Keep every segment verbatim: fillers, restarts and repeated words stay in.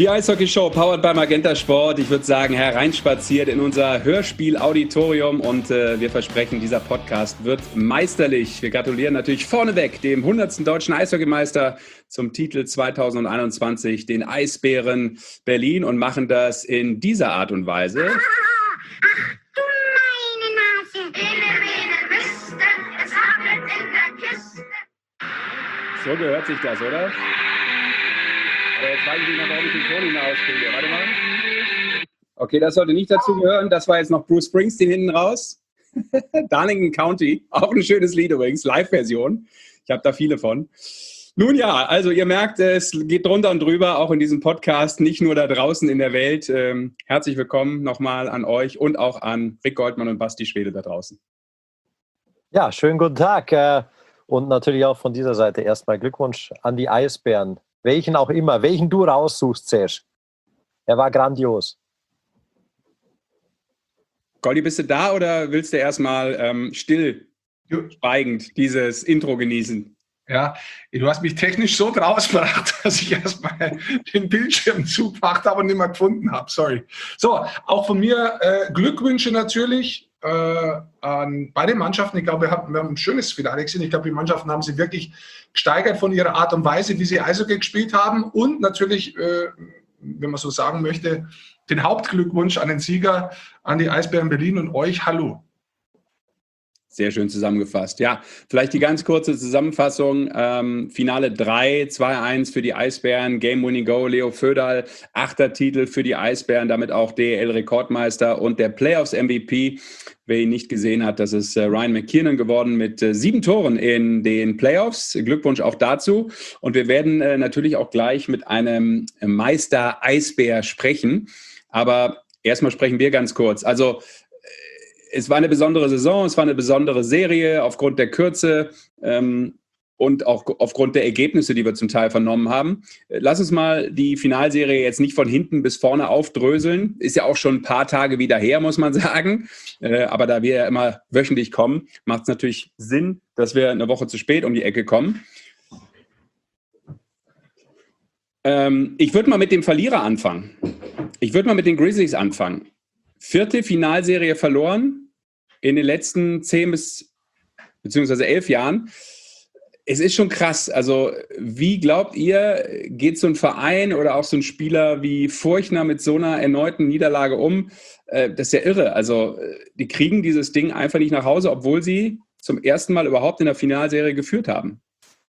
Die Eishockey-Show powered by Magenta Sport. Ich würde sagen, hereinspaziert in unser Hörspiel-Auditorium und äh, wir versprechen, dieser Podcast wird meisterlich. Wir gratulieren natürlich vorneweg dem hundertsten deutschen Eishockeymeister zum Titel zweitausendeinundzwanzig, den Eisbären Berlin, und machen das in dieser Art und Weise. Ach du meine Nase, eine Rede wüsste, es hagelt in der Kiste. So gehört sich das, oder? Aber jetzt weiß ich nicht mehr, warum ich den Ton nicht mehr auskriege. Warte mal. Okay, das sollte nicht dazu gehören. Das war jetzt noch Bruce Springsteen hinten raus. Darlington County, auch ein schönes Lied übrigens, Live-Version. Ich habe da viele von. Nun ja, also ihr merkt, es geht drunter und drüber, auch in diesem Podcast, nicht nur da draußen in der Welt. Ähm, herzlich willkommen nochmal an euch und auch an Rick Goldmann und Basti Schwede da draußen. Ja, schönen guten Tag. Äh, und natürlich auch von dieser Seite erstmal Glückwunsch an die Eisbären. Welchen auch immer, welchen du raussuchst, Serge. Er war grandios. Goldi, bist du da oder willst du erstmal ähm, still, schweigend dieses Intro genießen? Ja, du hast mich technisch so rausgebracht, dass ich erstmal den Bildschirm zugemacht habe und nicht mehr gefunden habe. Sorry. So, auch von mir äh, Glückwünsche natürlich äh, an beide Mannschaften. Ich glaube, wir haben, wir haben ein schönes Finale gesehen. Ich glaube, die Mannschaften haben sich wirklich gesteigert von ihrer Art und Weise, wie sie Eishockey gespielt haben. Und natürlich, äh, wenn man so sagen möchte, den Hauptglückwunsch an den Sieger, an die Eisbären Berlin und euch. Hallo. Sehr schön zusammengefasst. Ja, vielleicht die ganz kurze Zusammenfassung. Ähm, Finale drei, zwei eins für die Eisbären, Game-Winning-Go, Leo Föderl, achter Titel für die Eisbären, damit auch D E L-Rekordmeister und der Playoffs-M V P. Wer ihn nicht gesehen hat, das ist äh, Ryan McKiernan geworden mit äh, sieben Toren in den Playoffs. Glückwunsch auch dazu. Und wir werden äh, natürlich auch gleich mit einem Meister-Eisbär sprechen. Aber erstmal sprechen wir ganz kurz. Also es war eine besondere Saison, es war eine besondere Serie aufgrund der Kürze ähm, und auch aufgrund der Ergebnisse, die wir zum Teil vernommen haben. Lass uns mal die Finalserie jetzt nicht von hinten bis vorne aufdröseln. Ist ja auch schon ein paar Tage wieder her, muss man sagen. Äh, aber da wir ja immer wöchentlich kommen, macht es natürlich Sinn, dass wir eine Woche zu spät um die Ecke kommen. Ähm, ich würde mal mit dem Verlierer anfangen. Ich würde mal mit den Grizzlies anfangen. Vierte Finalserie verloren in den letzten zehn bis beziehungsweise elf Jahren. Es ist schon krass. Also wie glaubt ihr, geht so ein Verein oder auch so ein Spieler wie Furchner mit so einer erneuten Niederlage um? Das ist ja irre. Also die kriegen dieses Ding einfach nicht nach Hause, obwohl sie zum ersten Mal überhaupt in der Finalserie geführt haben.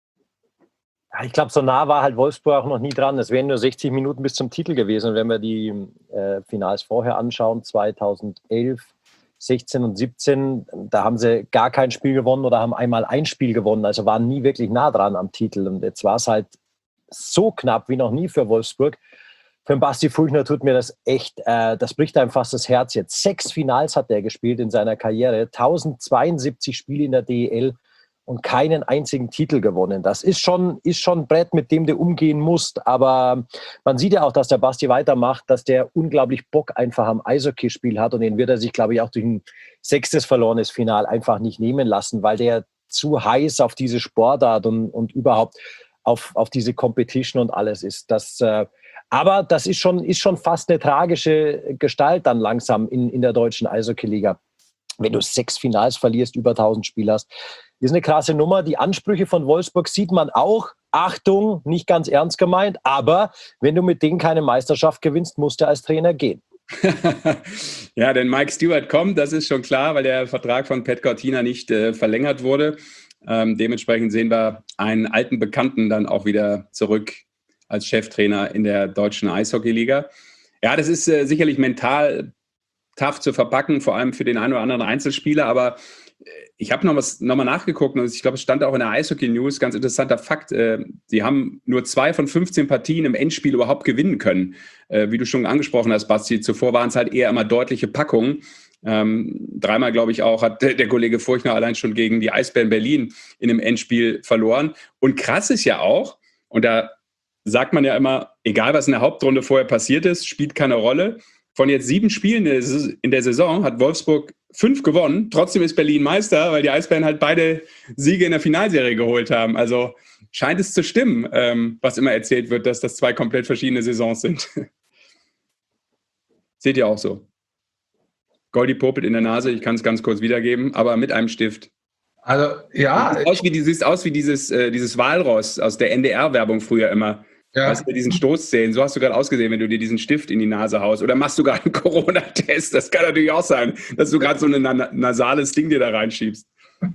Ja, ich glaube, so nah war halt Wolfsburg auch noch nie dran. Es wären nur sechzig Minuten bis zum Titel gewesen. Und wenn wir die äh, Finals vorher anschauen, zweitausendelf, sechzehn und siebzehn, da haben sie gar kein Spiel gewonnen oder haben einmal ein Spiel gewonnen. Also waren nie wirklich nah dran am Titel. Und jetzt war es halt so knapp wie noch nie für Wolfsburg. Für den Basti Furchner tut mir das echt, äh, das bricht einem fast das Herz jetzt. Sechs Finals hat er gespielt in seiner Karriere, tausendzweiundsiebzig Spiele in der D E L. Und keinen einzigen Titel gewonnen. Das ist schon, ist schon ein Brett, mit dem du umgehen musst. Aber man sieht ja auch, dass der Basti weitermacht, dass der unglaublich Bock einfach am Eishockeyspiel hat. Und den wird er sich, glaube ich, auch durch ein sechstes verlorenes Final einfach nicht nehmen lassen, weil der zu heiß auf diese Sportart und, und überhaupt auf, auf diese Competition und alles ist. Das, äh, aber das ist schon, ist schon fast eine tragische Gestalt dann langsam in, in der deutschen Eishockey-Liga. Wenn du sechs Finals verlierst, über tausend Spieler hast, ist eine krasse Nummer. Die Ansprüche von Wolfsburg sieht man auch. Achtung, nicht ganz ernst gemeint, aber wenn du mit denen keine Meisterschaft gewinnst, musst du als Trainer gehen. Ja, denn Mike Stewart kommt, das ist schon klar, weil der Vertrag von Pat Cortina nicht äh, verlängert wurde. Ähm, dementsprechend sehen wir einen alten Bekannten dann auch wieder zurück als Cheftrainer in der deutschen Eishockeyliga. Ja, das ist äh, sicherlich mental tough zu verpacken, vor allem für den einen oder anderen Einzelspieler, aber ich habe noch, noch mal nachgeguckt und ich glaube, es stand auch in der Eishockey News, ganz interessanter Fakt, äh, sie haben nur zwei von fünfzehn Partien im Endspiel überhaupt gewinnen können. Äh, wie du schon angesprochen hast, Basti, zuvor waren es halt eher immer deutliche Packungen. Ähm, dreimal, glaube ich, auch hat der, der Kollege Furchner allein schon gegen die Eisbären Berlin in einem Endspiel verloren. Und krass ist ja auch, und da sagt man ja immer, egal was in der Hauptrunde vorher passiert ist, spielt keine Rolle. Von jetzt sieben Spielen in der Saison hat Wolfsburg fünf gewonnen. Trotzdem ist Berlin Meister, weil die Eisbären halt beide Siege in der Finalserie geholt haben. Also scheint es zu stimmen, ähm, was immer erzählt wird, dass das zwei komplett verschiedene Saisons sind. Seht ihr auch so? Goldi popelt in der Nase, ich kann es ganz kurz wiedergeben, aber mit einem Stift. Also, ja. Du siehst aus wie, du siehst aus wie dieses, äh, dieses Walross aus der N D R-Werbung früher immer. Ja. Weißt du, bei diesen Stoßzähnen, so hast du gerade ausgesehen, wenn du dir diesen Stift in die Nase haust. Oder machst du gerade einen Corona-Test? Das kann natürlich auch sein, dass du gerade so ein na nasales Ding dir da reinschiebst.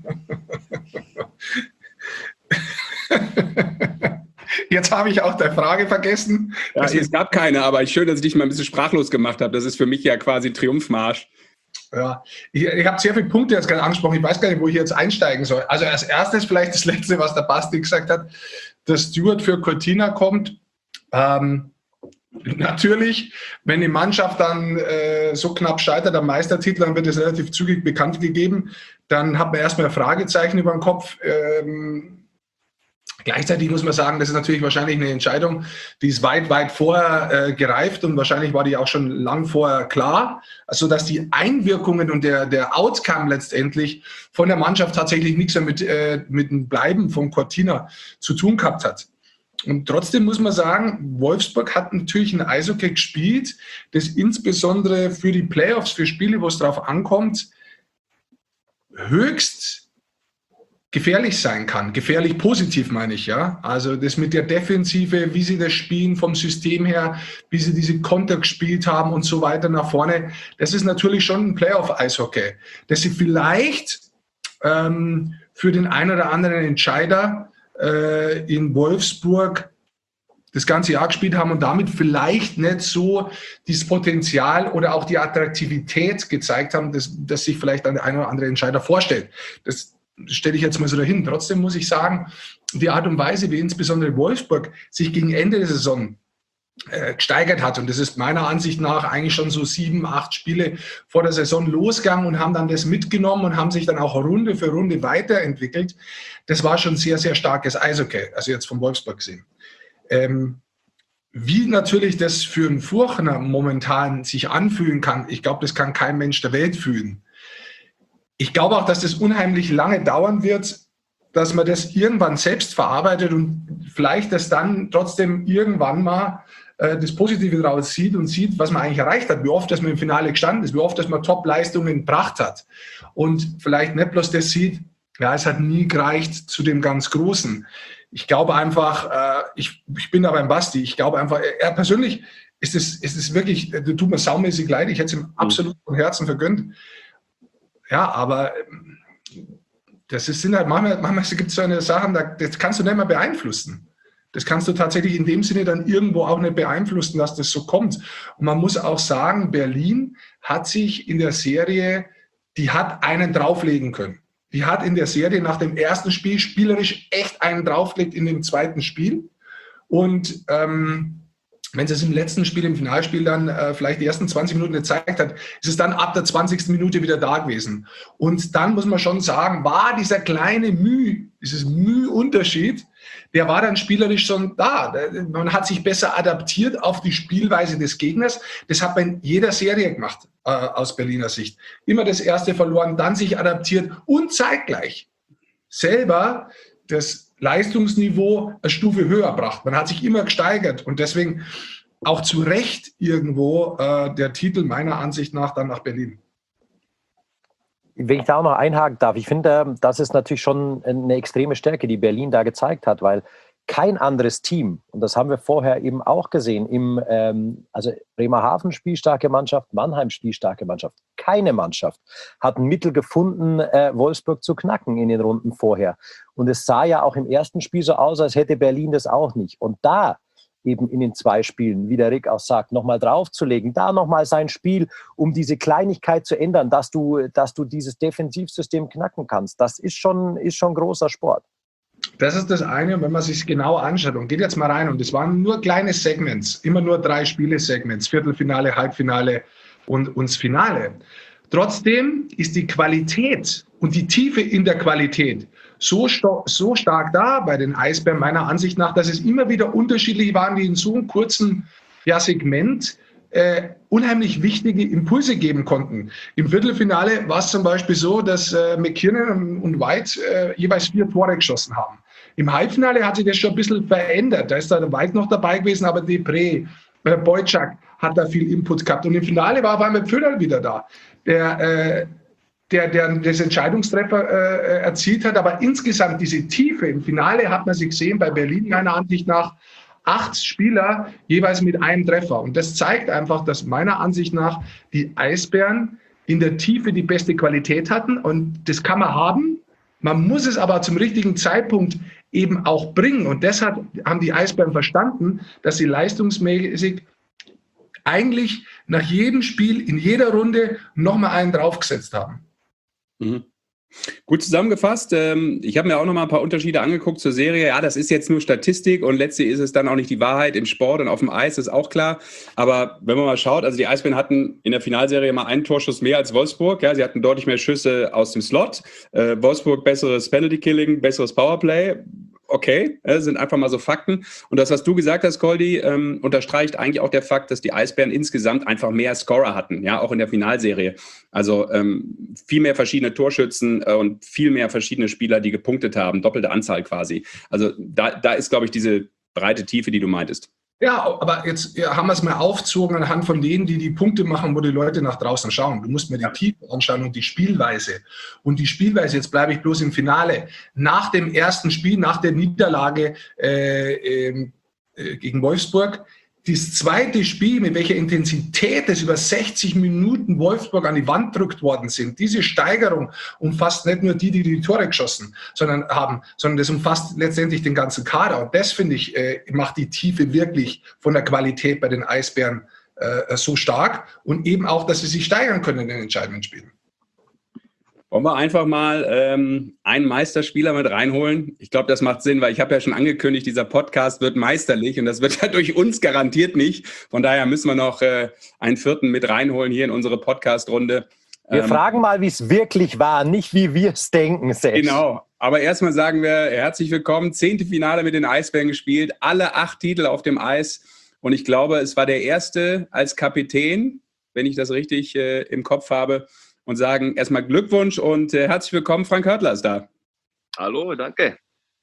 Jetzt habe ich auch der Frage vergessen. Ja, es gab keine, aber schön, dass ich dich mal ein bisschen sprachlos gemacht habe. Das ist für mich ja quasi Triumphmarsch. Ja, ich, ich habe sehr viele Punkte jetzt gerade angesprochen. Ich weiß gar nicht, wo ich jetzt einsteigen soll. Also als erstes vielleicht das Letzte, was der Basti gesagt hat, dass Stewart für Cortina kommt. Ähm, natürlich, wenn die Mannschaft dann äh, so knapp scheitert am Meistertitel, dann wird es relativ zügig bekannt gegeben. Dann hat man erstmal ein Fragezeichen über den Kopf. Ähm, Gleichzeitig muss man sagen, das ist natürlich wahrscheinlich eine Entscheidung, die ist weit, weit vorher äh, gereift und wahrscheinlich war die auch schon lang vorher klar, also dass die Einwirkungen und der, der Outcome letztendlich von der Mannschaft tatsächlich nichts mehr mit, äh, mit dem Bleiben von Cortina zu tun gehabt hat. Und trotzdem muss man sagen, Wolfsburg hat natürlich ein Eishockey gespielt, das insbesondere für die Playoffs, für Spiele, wo es drauf ankommt, höchst gefährlich sein kann. Gefährlich positiv meine ich, ja. Also das mit der Defensive, wie sie das spielen vom System her, wie sie diese Konter gespielt haben und so weiter nach vorne, das ist natürlich schon ein Playoff-Eishockey, dass sie vielleicht ähm, für den einen oder anderen Entscheider äh, in Wolfsburg das ganze Jahr gespielt haben und damit vielleicht nicht so das Potenzial oder auch die Attraktivität gezeigt haben, dass, dass sich vielleicht der ein oder andere Entscheider vorstellt. Das stelle ich jetzt mal so dahin. Trotzdem muss ich sagen, die Art und Weise, wie insbesondere Wolfsburg sich gegen Ende der Saison äh, gesteigert hat, und das ist meiner Ansicht nach eigentlich schon so sieben, acht Spiele vor der Saison losgegangen und haben dann das mitgenommen und haben sich dann auch Runde für Runde weiterentwickelt, das war schon sehr, sehr starkes Eishockey, also jetzt von Wolfsburg gesehen. Ähm, wie natürlich das für einen Furchner momentan sich anfühlen kann, ich glaube, das kann kein Mensch der Welt fühlen. Ich glaube auch, dass das unheimlich lange dauern wird, dass man das irgendwann selbst verarbeitet und vielleicht das dann trotzdem irgendwann mal äh, das Positive daraus sieht und sieht, was man eigentlich erreicht hat, wie oft, dass man im Finale gestanden ist, wie oft, dass man Top-Leistungen gebracht hat und vielleicht nicht bloß das sieht, ja, es hat nie gereicht zu dem ganz Großen. Ich glaube einfach, äh, ich, ich bin da beim Basti, ich glaube einfach, er persönlich ist es, ist es wirklich, das tut mir saumäßig leid, ich hätte es ihm absolut von Herzen vergönnt. Ja, aber das ist, sind halt, manchmal, manchmal gibt es so eine Sachen, das kannst du nicht mehr beeinflussen. Das kannst du tatsächlich in dem Sinne dann irgendwo auch nicht beeinflussen, dass das so kommt. Und man muss auch sagen, Berlin hat sich in der Serie, die hat einen drauflegen können. Die hat in der Serie nach dem ersten Spiel spielerisch echt einen draufgelegt in dem zweiten Spiel. Und ähm, wenn es im letzten Spiel, im Finalspiel dann äh, vielleicht die ersten zwanzig Minuten gezeigt hat, ist es dann ab der zwanzigsten Minute wieder da gewesen. Und dann muss man schon sagen, war dieser kleine Mühe, dieses Mühe-Unterschied, der war dann spielerisch schon da. Man hat sich besser adaptiert auf die Spielweise des Gegners. Das hat man in jeder Serie gemacht, äh, aus Berliner Sicht. Immer das erste verloren, dann sich adaptiert und zeitgleich selber das Leistungsniveau eine Stufe höher bracht. Man hat sich immer gesteigert und deswegen auch zu Recht irgendwo äh, der Titel meiner Ansicht nach dann nach Berlin. Wenn ich da auch noch einhaken darf, ich finde, das ist natürlich schon eine extreme Stärke, die Berlin da gezeigt hat, weil kein anderes Team, und das haben wir vorher eben auch gesehen, im, ähm, also Bremerhaven spielstarke Mannschaft, Mannheim spielstarke Mannschaft, keine Mannschaft hat ein Mittel gefunden, äh, Wolfsburg zu knacken in den Runden vorher. Und es sah ja auch im ersten Spiel so aus, als hätte Berlin das auch nicht. Und da eben in den zwei Spielen, wie der Rick auch sagt, nochmal draufzulegen, da nochmal sein Spiel, um diese Kleinigkeit zu ändern, dass du, dass du dieses Defensivsystem knacken kannst, das ist schon, ist schon großer Sport. Das ist das eine, wenn man sich genau anschaut und geht jetzt mal rein und es waren nur kleine Segments, immer nur drei Spiele-Segments, Viertelfinale, Halbfinale und, und das Finale. Trotzdem ist die Qualität und die Tiefe in der Qualität so, so stark da bei den Eisbären meiner Ansicht nach, dass es immer wieder unterschiedlich waren, die in so einem kurzen ja, Segment äh, unheimlich wichtige Impulse geben konnten. Im Viertelfinale war es zum Beispiel so, dass äh, McKinnon und White äh, jeweils vier Tore geschossen haben. Im Halbfinale hat sich das schon ein bisschen verändert. Da ist der White noch dabei gewesen, aber Depré, äh, Boyczak hat da viel Input gehabt. Und im Finale war auf einmal Pföderl wieder da, der, äh, der, der das Entscheidungstreffer äh, erzielt hat. Aber insgesamt diese Tiefe im Finale hat man sie gesehen bei Berlin meiner Ansicht nach. Acht Spieler jeweils mit einem Treffer. Und das zeigt einfach, dass meiner Ansicht nach die Eisbären in der Tiefe die beste Qualität hatten. Und das kann man haben. Man muss es aber zum richtigen Zeitpunkt eben auch bringen. Und deshalb haben die Eisbären verstanden, dass sie leistungsmäßig eigentlich nach jedem Spiel in jeder Runde nochmal einen draufgesetzt haben. Mhm. Gut zusammengefasst. Ich habe mir auch noch mal ein paar Unterschiede angeguckt zur Serie. Ja, das ist jetzt nur Statistik und letztlich ist es dann auch nicht die Wahrheit im Sport und auf dem Eis, ist auch klar. Aber wenn man mal schaut, also die Eisbären hatten in der Finalserie mal einen Torschuss mehr als Wolfsburg. Ja, sie hatten deutlich mehr Schüsse aus dem Slot. Äh, Wolfsburg besseres Penalty-Killing, besseres Powerplay. Okay, das sind einfach mal so Fakten. Und das, was du gesagt hast, Goldi, ähm, unterstreicht eigentlich auch der Fakt, dass die Eisbären insgesamt einfach mehr Scorer hatten, ja, auch in der Finalserie. Also ähm, viel mehr verschiedene Torschützen äh, und viel mehr verschiedene Spieler, die gepunktet haben, doppelte Anzahl quasi. Also da, da ist, glaube ich, diese breite Tiefe, die du meintest. Ja, aber jetzt ja, haben wir es mal aufgezogen anhand von denen, die die Punkte machen, wo die Leute nach draußen schauen. Du musst mir die Tiefe anschauen und die Spielweise. Und die Spielweise, jetzt bleibe ich bloß im Finale. Nach dem ersten Spiel, nach der Niederlage äh, äh, gegen Wolfsburg, das zweite Spiel, mit welcher Intensität es über sechzig Minuten Wolfsburg an die Wand drückt worden sind, diese Steigerung umfasst nicht nur die, die die Tore geschossen sondern haben, sondern das umfasst letztendlich den ganzen Kader. Und das, finde ich, äh, macht die Tiefe wirklich von der Qualität bei den Eisbären äh, so stark und eben auch, dass sie sich steigern können in den entscheidenden Spielen. Wollen wir einfach mal ähm, einen Meisterspieler mit reinholen? Ich glaube, das macht Sinn, weil ich habe ja schon angekündigt, dieser Podcast wird meisterlich und das wird ja durch uns garantiert nicht. Von daher müssen wir noch äh, einen vierten mit reinholen hier in unsere Podcast-Runde. Wir ähm, fragen mal, wie es wirklich war, nicht wie wir es denken selbst. Genau, aber erstmal sagen wir herzlich willkommen. Zehnte Finale mit den Eisbären gespielt, alle acht Titel auf dem Eis. Und ich glaube, es war der erste als Kapitän, wenn ich das richtig äh, im Kopf habe. Und sagen erstmal Glückwunsch und äh, herzlich willkommen, Frank Hörtler ist da. Hallo, danke.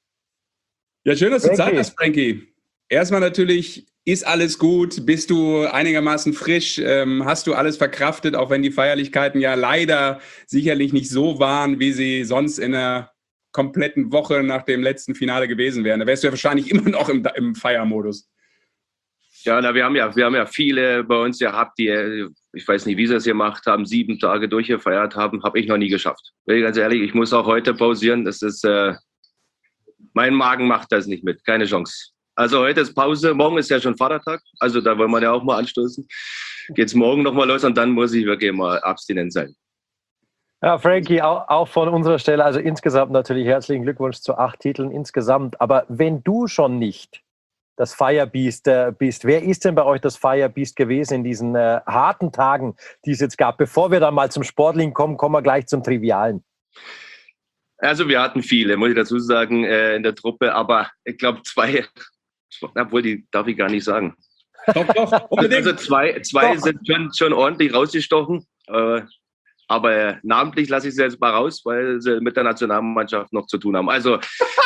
Ja, schön, dass du Frankie. Zeit hast, Frankie. Erstmal natürlich, ist alles gut? Bist du einigermaßen frisch? Ähm, hast du alles verkraftet, auch wenn die Feierlichkeiten ja leider sicherlich nicht so waren, wie sie sonst in einer kompletten Woche nach dem letzten Finale gewesen wären? Da wärst du ja wahrscheinlich immer noch im, im Feiermodus. Ja, na, wir haben ja, wir haben ja viele bei uns gehabt, die, ich weiß nicht, wie sie es gemacht haben, sieben Tage durchgefeiert haben, habe ich noch nie geschafft. Will ich ganz ehrlich, ich muss auch heute pausieren. Das ist, äh, mein Magen macht das nicht mit, keine Chance. Also heute ist Pause, morgen ist ja schon Vatertag, also da wollen wir ja auch mal anstoßen. Geht's morgen nochmal los und dann muss ich wirklich mal abstinent sein. Ja, Frankie, auch, auch von unserer Stelle, also insgesamt natürlich herzlichen Glückwunsch zu acht Titeln insgesamt. Aber wenn du schon nicht das Firebeast äh, bist, wer ist denn bei euch das Firebeast gewesen in diesen äh, harten Tagen, die es jetzt gab? Bevor wir dann mal zum Sportlichen kommen, kommen wir gleich zum Trivialen. Also wir hatten viele, muss ich dazu sagen, äh, in der Truppe, aber ich glaube zwei, obwohl die darf ich gar nicht sagen. Doch, doch, unbedingt. Also zwei, zwei Doch. sind schon, schon ordentlich rausgestochen, äh, aber äh, namentlich lasse ich sie jetzt mal raus, weil sie mit der Nationalmannschaft noch zu tun haben. Also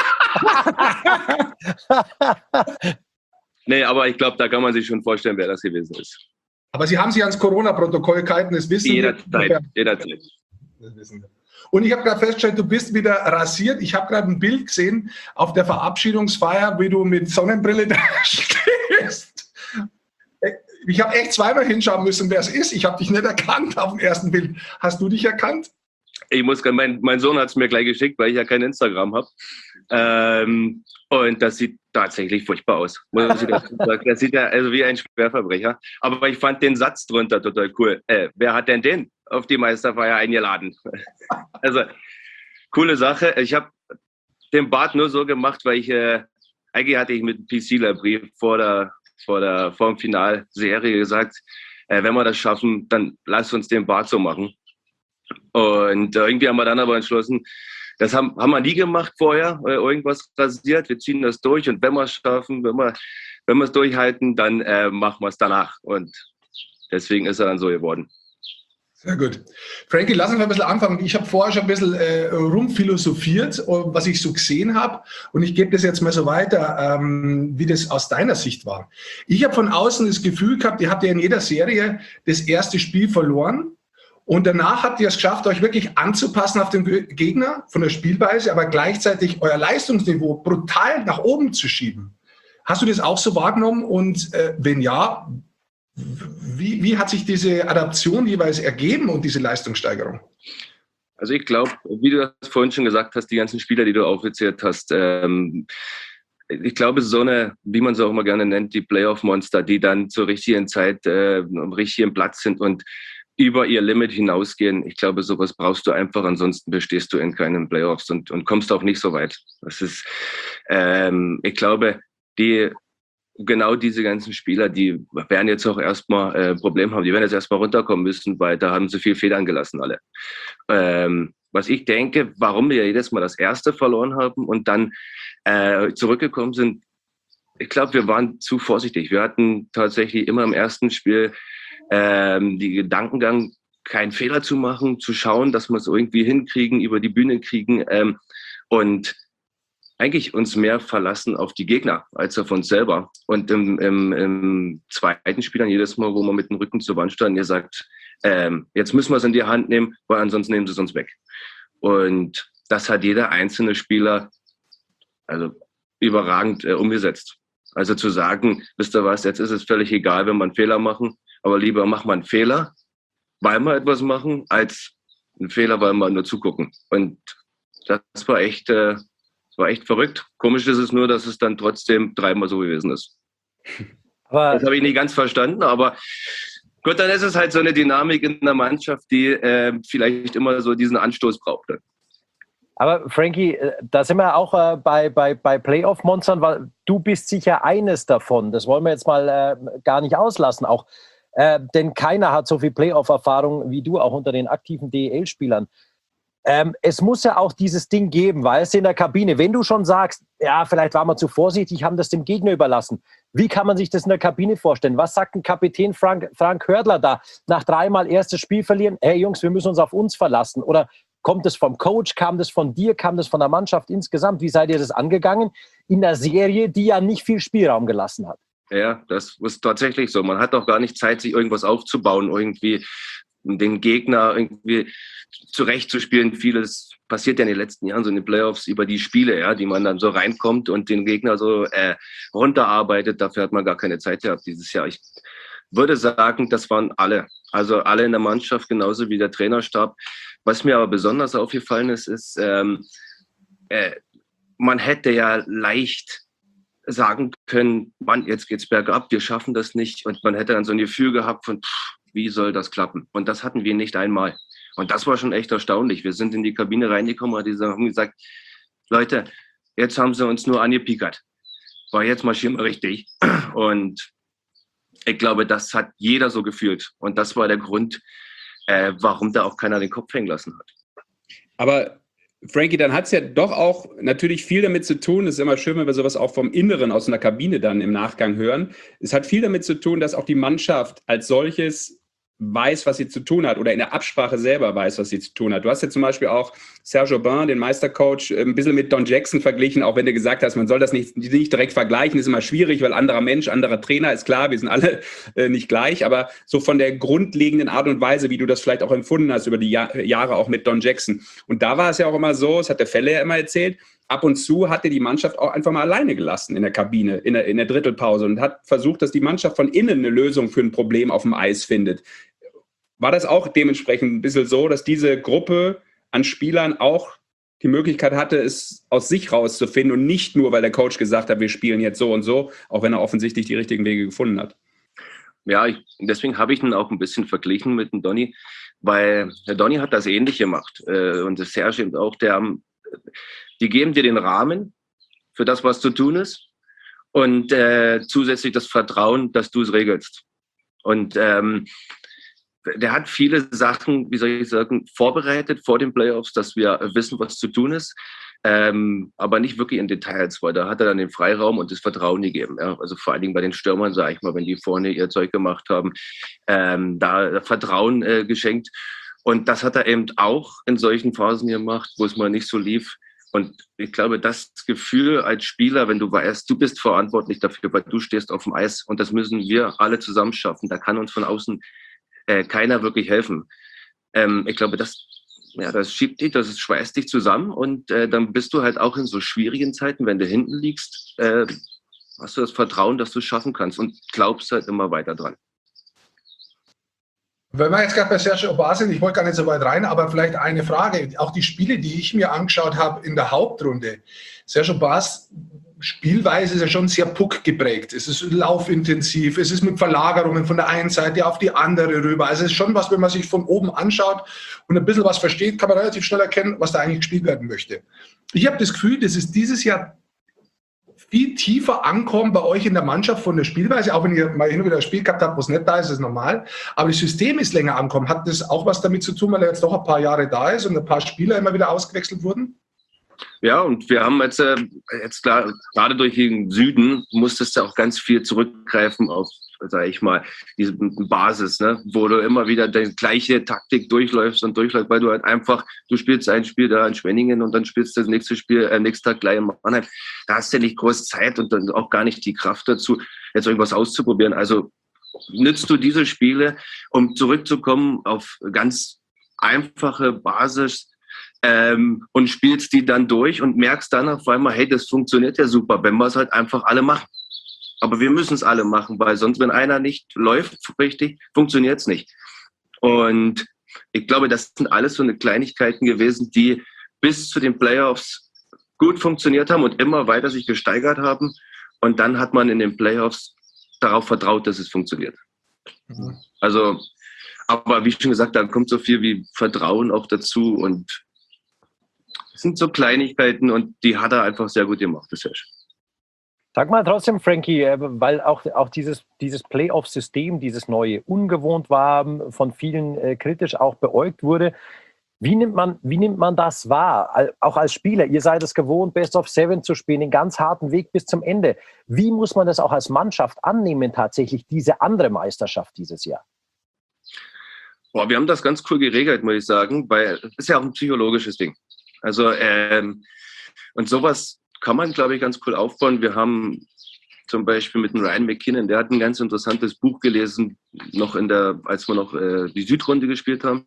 nee, aber ich glaube, da kann man sich schon vorstellen, wer das gewesen ist. Aber Sie haben sich ans Corona-Protokoll gehalten, das wissen Jederzeit, wir. jederzeit. Das wissen wir. Und ich habe gerade festgestellt, du bist wieder rasiert. Ich habe gerade ein Bild gesehen auf der Verabschiedungsfeier, wie du mit Sonnenbrille da stehst. Ich habe echt zweimal hinschauen müssen, wer es ist. Ich habe dich nicht erkannt auf dem ersten Bild. Hast du dich erkannt? Ich muss, mein, mein Sohn hat es mir gleich geschickt, weil ich ja kein Instagram habe. Ähm, und das sieht tatsächlich furchtbar aus. Muss ich dazu sagen. Das sieht ja also wie ein Schwerverbrecher. Aber ich fand den Satz drunter total cool. Äh, wer hat denn den auf die Meisterfeier eingeladen? Also, coole Sache. Ich habe den Bart nur so gemacht, weil ich, äh, eigentlich hatte ich mit dem P C-Brief vor der, vor der, vor dem Finalserie gesagt, äh, wenn wir das schaffen, dann lass uns den Bart so machen. Und äh, irgendwie haben wir dann aber entschlossen, das haben, haben wir nie gemacht vorher, äh, irgendwas rasiert, wir ziehen das durch und wenn wir es schaffen, wenn wir wenn wir es durchhalten, dann äh, machen wir es danach und deswegen ist er dann so geworden. Sehr gut. Frankie, lass uns mal ein bisschen anfangen. Ich habe vorher schon ein bisschen äh, rumphilosophiert, was ich so gesehen habe. Und ich gebe das jetzt mal so weiter, ähm, wie das aus deiner Sicht war. Ich habe von außen das Gefühl gehabt, ihr habt ja in jeder Serie das erste Spiel verloren. Und danach habt ihr es geschafft, euch wirklich anzupassen auf den Gegner von der Spielweise, aber gleichzeitig euer Leistungsniveau brutal nach oben zu schieben. Hast du das auch so wahrgenommen? Und äh, wenn ja, Wie, wie hat sich diese Adaption jeweils ergeben und diese Leistungssteigerung? Also ich glaube, wie du das vorhin schon gesagt hast, die ganzen Spieler, die du aufgezählt hast, ähm, ich glaube, so eine, wie man sie auch immer gerne nennt, die Playoff-Monster, die dann zur richtigen Zeit äh, am richtigen Platz sind und über ihr Limit hinausgehen. Ich glaube, sowas brauchst du einfach, ansonsten bestehst du in keinen Playoffs und, und kommst auch nicht so weit. Das ist, ähm, ich glaube, die genau diese ganzen Spieler, die werden jetzt auch erstmal äh, Problem haben. Die werden jetzt erstmal runterkommen müssen, weil da haben sie viel Federn gelassen alle. Ähm, was ich denke, warum wir jedes Mal das erste verloren haben und dann äh, zurückgekommen sind, ich glaube, wir waren zu vorsichtig. Wir hatten tatsächlich immer im ersten Spiel ähm, die Gedankengang, keinen Fehler zu machen, zu schauen, dass wir es irgendwie hinkriegen, über die Bühne kriegen ähm, und eigentlich uns mehr verlassen auf die Gegner als auf uns selber. Und im, im, im zweiten Spiel dann jedes Mal, wo wir mit dem Rücken zur Wand standen, ihr sagt, ähm, jetzt müssen wir es in die Hand nehmen, weil ansonsten nehmen sie es uns weg. Und das hat jeder einzelne Spieler also überragend äh, umgesetzt. Also zu sagen, wisst ihr was, jetzt ist es völlig egal, wenn wir einen Fehler machen, aber lieber machen wir einen Fehler, weil wir etwas machen, als einen Fehler, weil wir nur zugucken. Und das war echt... Äh, war echt verrückt. Komisch ist es nur, dass es dann trotzdem dreimal so gewesen ist. Aber das habe ich nicht ganz verstanden, aber gut, dann ist es halt so eine Dynamik in der Mannschaft, die äh, vielleicht immer so diesen Anstoß brauchte. Aber Frankie, da sind wir auch äh, bei, bei, bei Playoff-Monstern, weil du bist sicher eines davon. Das wollen wir jetzt mal äh, gar nicht auslassen. Auch, äh, denn keiner hat so viel Playoff-Erfahrung wie du, auch unter den aktiven D E L-Spielern. Ähm, es muss ja auch dieses Ding geben, weißt du, in der Kabine. Wenn du schon sagst, ja, vielleicht waren wir zu vorsichtig, haben das dem Gegner überlassen. Wie kann man sich das in der Kabine vorstellen? Was sagt ein Kapitän Frank, Frank Hördler da? Nach dreimal erstes Spiel verlieren, hey Jungs, wir müssen uns auf uns verlassen. Oder kommt es vom Coach, kam das von dir, kam das von der Mannschaft insgesamt? Wie seid ihr das angegangen? In der Serie, die ja nicht viel Spielraum gelassen hat. Ja, das ist tatsächlich so. Man hat auch gar nicht Zeit, sich irgendwas aufzubauen, irgendwie den Gegner irgendwie zurechtzuspielen. Vieles passiert ja in den letzten Jahren so in den Playoffs über die Spiele, ja, die man dann so reinkommt und den Gegner so äh, runterarbeitet. Dafür hat man gar keine Zeit gehabt dieses Jahr. Ich würde sagen, das waren alle. Also alle in der Mannschaft, genauso wie der Trainerstab. Was mir aber besonders aufgefallen ist, ist, ähm, äh, man hätte ja leicht sagen können, Mann, jetzt geht's bergab, wir schaffen das nicht. Und man hätte dann so ein Gefühl gehabt von, pff, wie soll das klappen? Und das hatten wir nicht einmal. Und das war schon echt erstaunlich. Wir sind in die Kabine reingekommen und die haben gesagt, Leute, jetzt haben sie uns nur angepiekert. War jetzt marschieren wir richtig. Und ich glaube, das hat jeder so gefühlt. Und das war der Grund, äh, warum da auch keiner den Kopf hängen lassen hat. Aber Frankie, dann hat es ja doch auch natürlich viel damit zu tun, es ist immer schön, wenn wir sowas auch vom Inneren aus einer Kabine dann im Nachgang hören. Es hat viel damit zu tun, dass auch die Mannschaft als solches weiß, was sie zu tun hat oder in der Absprache selber weiß, was sie zu tun hat. Du hast ja zum Beispiel auch Serge Aubin, den Meistercoach, ein bisschen mit Don Jackson verglichen, auch wenn du gesagt hast, man soll das nicht, nicht direkt vergleichen, ist immer schwierig, weil anderer Mensch, anderer Trainer, ist klar, wir sind alle äh, nicht gleich, aber so von der grundlegenden Art und Weise, wie du das vielleicht auch empfunden hast über die Jahr, Jahre auch mit Don Jackson. Und da war es ja auch immer so, das hat der Felle ja immer erzählt, ab und zu hat er die Mannschaft auch einfach mal alleine gelassen in der Kabine, in der, in der Drittelpause und hat versucht, dass die Mannschaft von innen eine Lösung für ein Problem auf dem Eis findet. War das auch dementsprechend ein bisschen so, dass diese Gruppe an Spielern auch die Möglichkeit hatte, es aus sich rauszufinden und nicht nur, weil der Coach gesagt hat, wir spielen jetzt so und so, auch wenn er offensichtlich die richtigen Wege gefunden hat? Ja, ich, deswegen habe ich ihn auch ein bisschen verglichen mit dem Donny, weil der Donny hat das ähnlich gemacht äh, und der Serge eben auch, der, die geben dir den Rahmen für das, was zu tun ist und äh, zusätzlich das Vertrauen, dass du es regelst. Und ähm, der hat viele Sachen, wie soll ich sagen, vorbereitet vor den Playoffs, dass wir wissen, was zu tun ist, ähm, aber nicht wirklich in Details, weil da hat er dann den Freiraum und das Vertrauen gegeben. Ja? Also vor allen Dingen bei den Stürmern, sage ich mal, wenn die vorne ihr Zeug gemacht haben, ähm, da Vertrauen äh, geschenkt. Und das hat er eben auch in solchen Phasen gemacht, wo es mal nicht so lief. Und ich glaube, das Gefühl als Spieler, wenn du weißt, du bist verantwortlich dafür, weil du stehst auf dem Eis und das müssen wir alle zusammen schaffen. Da kann uns von außen äh, keiner wirklich helfen. Ähm, ich glaube, das, ja, das schiebt dich, das schweißt dich zusammen und äh, dann bist du halt auch in so schwierigen Zeiten, wenn du hinten liegst, äh, hast du das Vertrauen, dass du es schaffen kannst und glaubst halt immer weiter dran. Wenn wir jetzt gerade bei Serge Aubin sind, ich wollte gar nicht so weit rein, aber vielleicht eine Frage. Auch die Spiele, die ich mir angeschaut habe in der Hauptrunde. Serge Aubins Spielweise ist ja schon sehr puck geprägt. Es ist laufintensiv, es ist mit Verlagerungen von der einen Seite auf die andere rüber. Also es ist schon was, wenn man sich von oben anschaut und ein bisschen was versteht, kann man relativ schnell erkennen, was da eigentlich gespielt werden möchte. Ich habe das Gefühl, das ist dieses Jahr viel tiefer ankommen bei euch in der Mannschaft von der Spielweise, auch wenn ihr mal hin und wieder ein Spiel gehabt habt, wo es nicht da ist, ist normal, aber das System ist länger ankommen. Hat das auch was damit zu tun, weil er jetzt doch ein paar Jahre da ist und ein paar Spieler immer wieder ausgewechselt wurden? Ja, und wir haben jetzt, äh, jetzt klar, gerade durch den Süden musstest du auch ganz viel zurückgreifen auf, sage ich mal, diese Basis, ne? Wo du immer wieder die gleiche Taktik durchläufst und durchläufst, weil du halt einfach, du spielst ein Spiel da in Schwenningen und dann spielst du das nächste Spiel, äh, nächsten Tag gleich in Mannheim. Da hast du nicht groß Zeit und dann auch gar nicht die Kraft dazu, jetzt irgendwas auszuprobieren. Also nützt du diese Spiele, um zurückzukommen auf ganz einfache Basis, Ähm, und spielst die dann durch und merkst dann auf einmal, hey, das funktioniert ja super, wenn wir es halt einfach alle machen. Aber wir müssen es alle machen, weil sonst, wenn einer nicht läuft richtig, funktioniert es nicht. Und ich glaube, das sind alles so eine Kleinigkeiten gewesen, die bis zu den Playoffs gut funktioniert haben und immer weiter sich gesteigert haben. Und dann hat man in den Playoffs darauf vertraut, dass es funktioniert. Mhm. Also, aber wie schon gesagt, da kommt so viel wie Vertrauen auch dazu und es sind so Kleinigkeiten und die hat er einfach sehr gut gemacht, das Serge. Sag mal trotzdem, Frankie, weil auch, auch dieses, dieses Playoff-System, dieses neue, ungewohnt war, von vielen äh, kritisch auch beäugt wurde. Wie nimmt man, wie nimmt man das wahr? Auch als Spieler, ihr seid es gewohnt, Best of Seven zu spielen, den ganz harten Weg bis zum Ende. Wie muss man das auch als Mannschaft annehmen, tatsächlich diese andere Meisterschaft dieses Jahr? Boah, wir haben das ganz cool geregelt, muss ich sagen, weil es ist ja auch ein psychologisches Ding. Also, ähm, und sowas kann man, glaube ich, ganz cool aufbauen. Wir haben zum Beispiel mit dem Ryan McKinnon, der hat ein ganz interessantes Buch gelesen, noch in der, als wir noch äh, die Südrunde gespielt haben.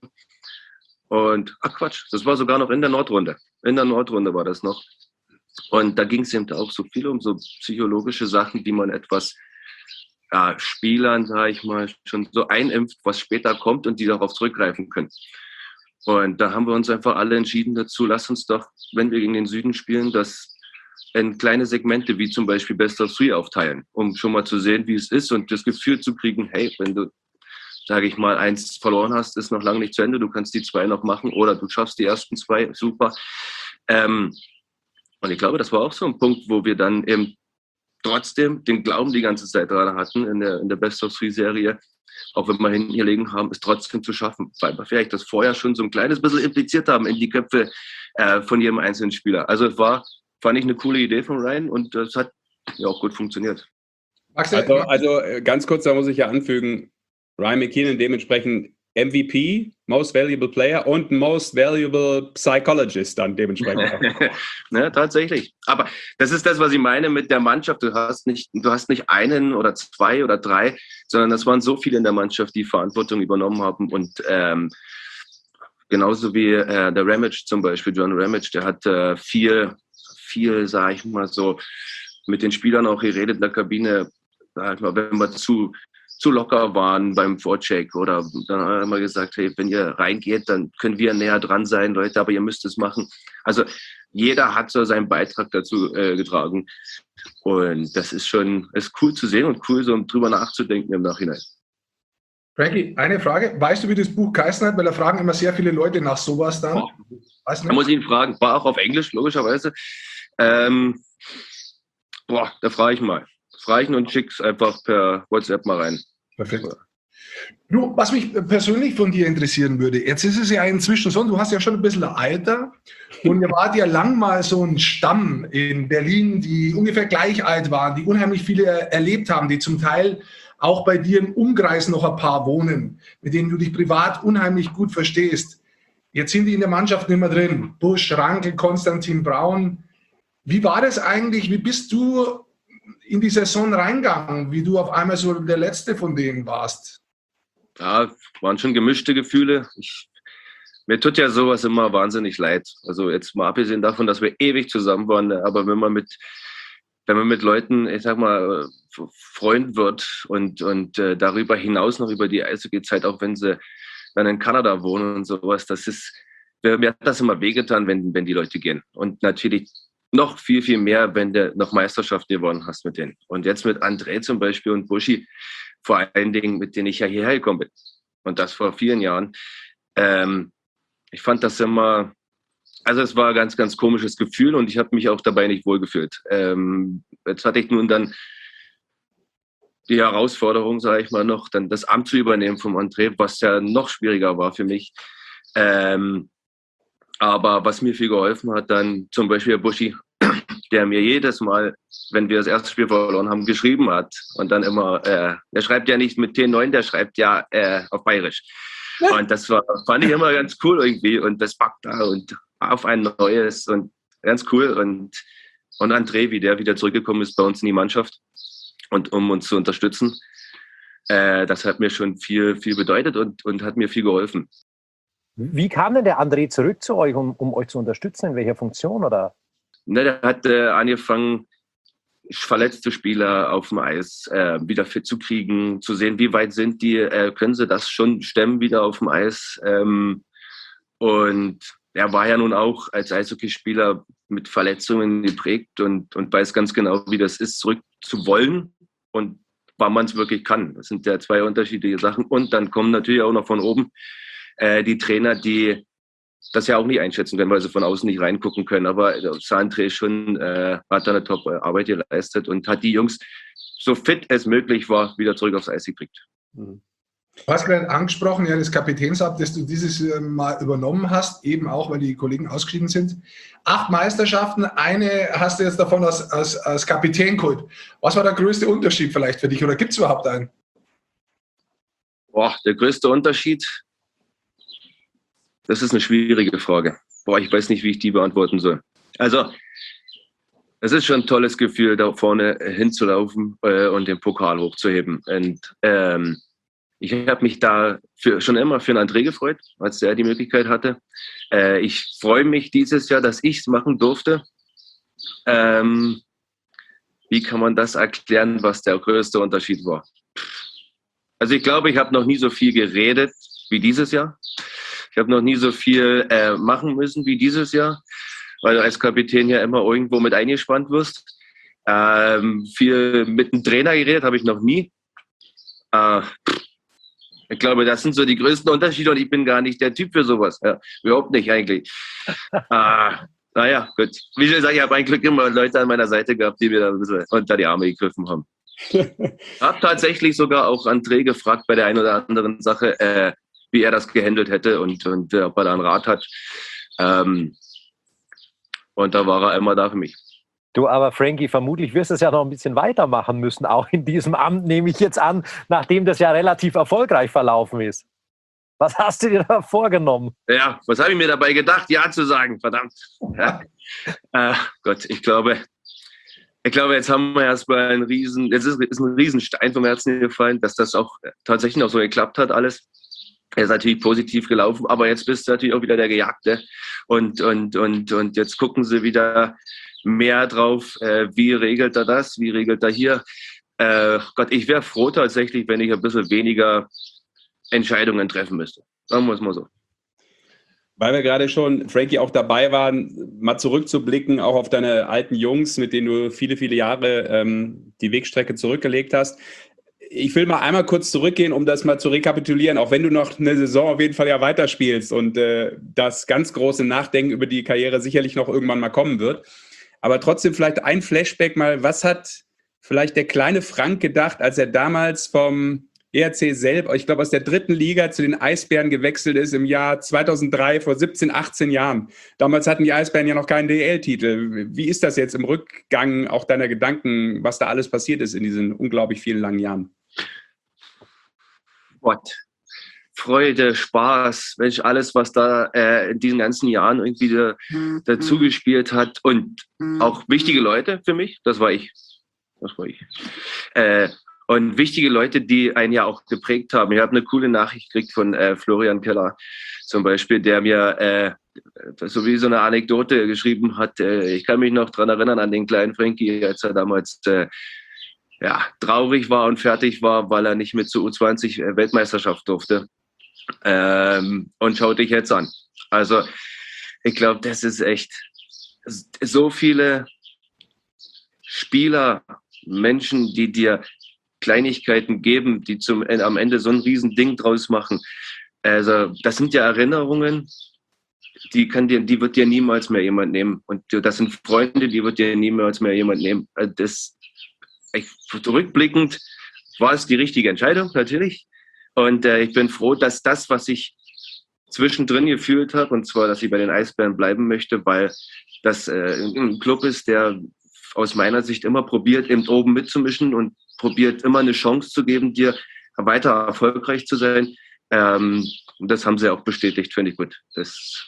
Und, ach Quatsch, das war sogar noch in der Nordrunde. In der Nordrunde war das noch. Und da ging es eben auch so viel um so psychologische Sachen, die man etwas ja, Spielern, sage ich mal, schon so einimpft, was später kommt und die darauf zurückgreifen können. Und da haben wir uns einfach alle entschieden dazu, lass uns doch, wenn wir gegen den Süden spielen, das in kleine Segmente wie zum Beispiel Best of Three aufteilen, um schon mal zu sehen, wie es ist und das Gefühl zu kriegen, hey, wenn du, sage ich mal, eins verloren hast, ist noch lange nicht zu Ende, du kannst die zwei noch machen oder du schaffst die ersten zwei, super. Ähm, und ich glaube, das war auch so ein Punkt, wo wir dann eben trotzdem den Glauben die ganze Zeit dran hatten in der, in der Best of Three Serie, auch wenn wir hinten gelegen haben, es trotzdem zu schaffen, weil wir vielleicht das vorher schon so ein kleines bisschen impliziert haben in die Köpfe äh, von jedem einzelnen Spieler. Also es war, fand ich eine coole Idee von Ryan und es hat ja auch gut funktioniert. Also, also ganz kurz, da muss ich ja anfügen, Ryan McKinnon dementsprechend M V P, Most Valuable Player und Most Valuable Psychologist dann dementsprechend. Ja, tatsächlich. Aber das ist das, was ich meine mit der Mannschaft. Du hast nicht, du hast nicht einen oder zwei oder drei, sondern das waren so viele in der Mannschaft, die Verantwortung übernommen haben. Und ähm, genauso wie äh, der Ramage zum Beispiel, John Ramage, der hat äh, viel, viel, sag ich mal so, mit den Spielern auch geredet in der Kabine, sag ich mal, wenn wir zu zu locker waren beim Vorcheck oder dann haben wir gesagt, hey, wenn ihr reingeht, dann können wir näher dran sein, Leute, aber ihr müsst es machen. Also jeder hat so seinen Beitrag dazu äh, getragen und das ist schon, ist cool zu sehen und cool, so drüber nachzudenken im Nachhinein. Frankie, eine Frage, weißt du, wie das Buch geheißen hat? Weil da fragen immer sehr viele Leute nach sowas dann. Oh, da muss ich ihn fragen, war auch auf Englisch, logischerweise. Ähm, boah, da frage ich mal. Frage ich ihn und schick's einfach per WhatsApp mal rein. Perfekt. Du, was mich persönlich von dir interessieren würde, jetzt ist es ja inzwischen so, du hast ja schon ein bisschen Alter und ihr wart ja lang mal so ein Stamm in Berlin, die ungefähr gleich alt waren, die unheimlich viele erlebt haben, die zum Teil auch bei dir im Umkreis noch ein paar wohnen, mit denen du dich privat unheimlich gut verstehst. Jetzt sind die in der Mannschaft nicht mehr drin. Busch, Rankel, Konstantin Braun. Wie war das eigentlich? Wie bist du in die Saison reingegangen, wie du auf einmal so der Letzte von denen warst? Ja, waren schon gemischte Gefühle. Ich, mir tut ja sowas immer wahnsinnig leid. Also jetzt mal abgesehen davon, dass wir ewig zusammen waren, aber wenn man mit, wenn man mit Leuten, ich sag mal, Freund wird und, und äh, darüber hinaus noch über die Eishockey-Zeit, auch wenn sie dann in Kanada wohnen und sowas, das ist, mir hat das immer wehgetan, wenn, wenn die Leute gehen. Und natürlich noch viel, viel mehr, wenn du noch Meisterschaft gewonnen hast mit denen. Und jetzt mit André zum Beispiel und Buschi, vor allen Dingen, mit denen ich ja hierher gekommen bin. Und das vor vielen Jahren. Ähm, ich fand das immer, also es war ein ganz, ganz komisches Gefühl und ich habe mich auch dabei nicht wohlgefühlt. Ähm, jetzt hatte ich nun dann die Herausforderung, sage ich mal, noch dann das Amt zu übernehmen vom André, was ja noch schwieriger war für mich. Ähm, aber was mir viel geholfen hat, dann zum Beispiel der Buschi, der mir jedes Mal, wenn wir das erste Spiel verloren haben, geschrieben hat. Und dann immer, äh, der schreibt ja nicht mit T neun, der schreibt ja äh, auf Bayerisch. Und das war, fand ich immer ganz cool irgendwie. Und das packt da und auf ein neues und ganz cool. Und, und André, wie der wieder zurückgekommen ist bei uns in die Mannschaft und um uns zu unterstützen, äh, das hat mir schon viel, viel bedeutet und, und hat mir viel geholfen. Wie kam denn der André zurück zu euch, um, um euch zu unterstützen? In welcher Funktion? Oder? Ne, der hat äh, angefangen, verletzte Spieler auf dem Eis äh, wieder fit zu kriegen, zu sehen, wie weit sind die, äh, können sie das schon stemmen wieder auf dem Eis. Ähm, und er war ja nun auch als Eishockeyspieler mit Verletzungen geprägt und, und weiß ganz genau, wie das ist, zurück zu wollen und wann man es wirklich kann. Das sind ja zwei unterschiedliche Sachen. Und dann kommen natürlich auch noch von oben äh, die Trainer, die das ja auch nicht einschätzen können, weil sie von außen nicht reingucken können. Aber André schon äh, hat da eine Top-Arbeit geleistet und hat die Jungs, so fit es möglich war, wieder zurück aufs Eis gekriegt. Du hast gerade angesprochen, ja, das Kapitänsamt, das du dieses Mal übernommen hast, eben auch, weil die Kollegen ausgeschieden sind. Acht Meisterschaften, eine hast du jetzt davon als, als, als Kapitän geholt. Was war der größte Unterschied vielleicht für dich oder gibt es überhaupt einen? Boah, der größte Unterschied? Das ist eine schwierige Frage. Boah, ich weiß nicht, wie ich die beantworten soll. Also, es ist schon ein tolles Gefühl, da vorne hinzulaufen äh, und den Pokal hochzuheben. Und ähm, ich habe mich da für, schon immer für einen André gefreut, als er die Möglichkeit hatte. Äh, ich freue mich dieses Jahr, dass ich es machen durfte. Ähm, wie kann man das erklären, was der größte Unterschied war? Also ich glaube, ich habe noch nie so viel geredet wie dieses Jahr. Ich habe noch nie so viel äh, machen müssen wie dieses Jahr, weil du als Kapitän ja immer irgendwo mit eingespannt wirst. Ähm, viel mit dem Trainer geredet habe ich noch nie. Äh, ich glaube, das sind so die größten Unterschiede und ich bin gar nicht der Typ für sowas. Ja, überhaupt nicht eigentlich. äh, naja, gut. Wie schon gesagt, ich habe ein Glück immer Leute an meiner Seite gehabt, die mir da ein bisschen unter die Arme gegriffen haben. Ich habe tatsächlich sogar auch André gefragt bei der einen oder anderen Sache, äh, wie er das gehandelt hätte und, und ob er da einen Rat hat. Ähm, und da war er immer da für mich. Du aber, Frankie, vermutlich wirst du es ja noch ein bisschen weitermachen müssen, auch in diesem Amt, nehme ich jetzt an, nachdem das ja relativ erfolgreich verlaufen ist. Was hast du dir da vorgenommen? Ja, was habe ich mir dabei gedacht, ja zu sagen, verdammt. Ja. äh, Gott, ich glaube, ich glaube, jetzt haben wir erstmal einen riesen, jetzt ist, ist ein Riesenstein vom Herzen gefallen, dass das auch tatsächlich noch so geklappt hat alles. Er ist natürlich positiv gelaufen, aber jetzt bist du natürlich auch wieder der Gejagte. Und, und, und, und jetzt gucken sie wieder mehr drauf, äh, wie regelt er das, wie regelt er hier. Äh, Gott, ich wäre froh tatsächlich, wenn ich ein bisschen weniger Entscheidungen treffen müsste. Sagen wir es mal so. Weil wir gerade schon, Frankie, auch dabei waren, mal zurückzublicken, auch auf deine alten Jungs, mit denen du viele, viele Jahre ähm, die Wegstrecke zurückgelegt hast. Ich will mal einmal kurz zurückgehen, um das mal zu rekapitulieren, auch wenn du noch eine Saison auf jeden Fall ja weiterspielst und äh, das ganz große Nachdenken über die Karriere sicherlich noch irgendwann mal kommen wird. Aber trotzdem vielleicht ein Flashback mal, was hat vielleicht der kleine Frank gedacht, als er damals vom E R C Selb, ich glaube aus der dritten Liga zu den Eisbären gewechselt ist im Jahr zweitausenddrei, vor siebzehn, achtzehn Jahren. Damals hatten die Eisbären ja noch keinen D E L-Titel. Wie ist das jetzt im Rückgang auch deiner Gedanken, was da alles passiert ist in diesen unglaublich vielen langen Jahren? Gott. Freude, Spaß, Mensch, alles, was da äh, in diesen ganzen Jahren irgendwie da, dazu gespielt hat und auch wichtige Leute für mich, das war ich. Das war ich. Äh, und wichtige Leute, die einen ja auch geprägt haben. Ich habe eine coole Nachricht gekriegt von äh, Florian Keller zum Beispiel, der mir äh, so wie so eine Anekdote geschrieben hat. Äh, ich kann mich noch daran erinnern an den kleinen Frankie, als er damals äh, ja, traurig war und fertig war, weil er nicht mit zur U zwanzig Weltmeisterschaft durfte. Ähm, und schau dich jetzt an. Also ich glaube, das ist echt so viele Spieler, Menschen, die dir Kleinigkeiten geben, die zum, am Ende so ein riesen Ding draus machen. Also das sind ja Erinnerungen, die kann dir, die wird dir niemals mehr jemand nehmen. Und das sind Freunde, die wird dir niemals mehr jemand nehmen. Das, ich, rückblickend war es die richtige Entscheidung, natürlich. Und äh, ich bin froh, dass das, was ich zwischendrin gefühlt habe, und zwar, dass ich bei den Eisbären bleiben möchte, weil das äh, ein Club ist, der aus meiner Sicht immer probiert, eben oben mitzumischen und probiert immer eine Chance zu geben, dir weiter erfolgreich zu sein. Ähm, das haben sie auch bestätigt, finde ich gut. Das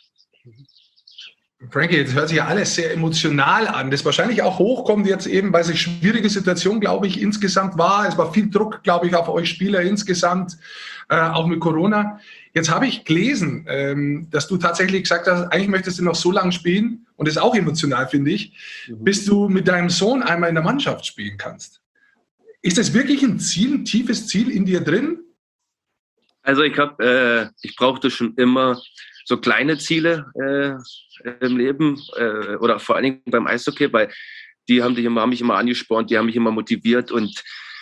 Frankie, jetzt hört sich ja alles sehr emotional an. Das wahrscheinlich auch hochkommt jetzt eben, weil es eine schwierige Situation, glaube ich, insgesamt war. Es war viel Druck, glaube ich, auf euch Spieler insgesamt, äh, auch mit Corona. Jetzt habe ich gelesen, ähm, dass du tatsächlich gesagt hast, eigentlich möchtest du noch so lange spielen, und das ist auch emotional, finde ich, mhm. bis du mit deinem Sohn einmal in der Mannschaft spielen kannst. Ist das wirklich ein Ziel, ein tiefes Ziel in dir drin? Also ich habe, äh, ich brauchte schon immer so kleine Ziele äh, im Leben äh, oder vor allen Dingen beim Eishockey, weil die haben, dich immer, haben mich immer angespornt, die haben mich immer motiviert und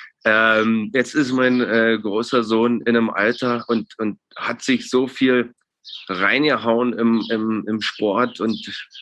ähm, jetzt ist mein äh, großer Sohn in einem Alter und, und hat sich so viel reingehauen im, im, im Sport und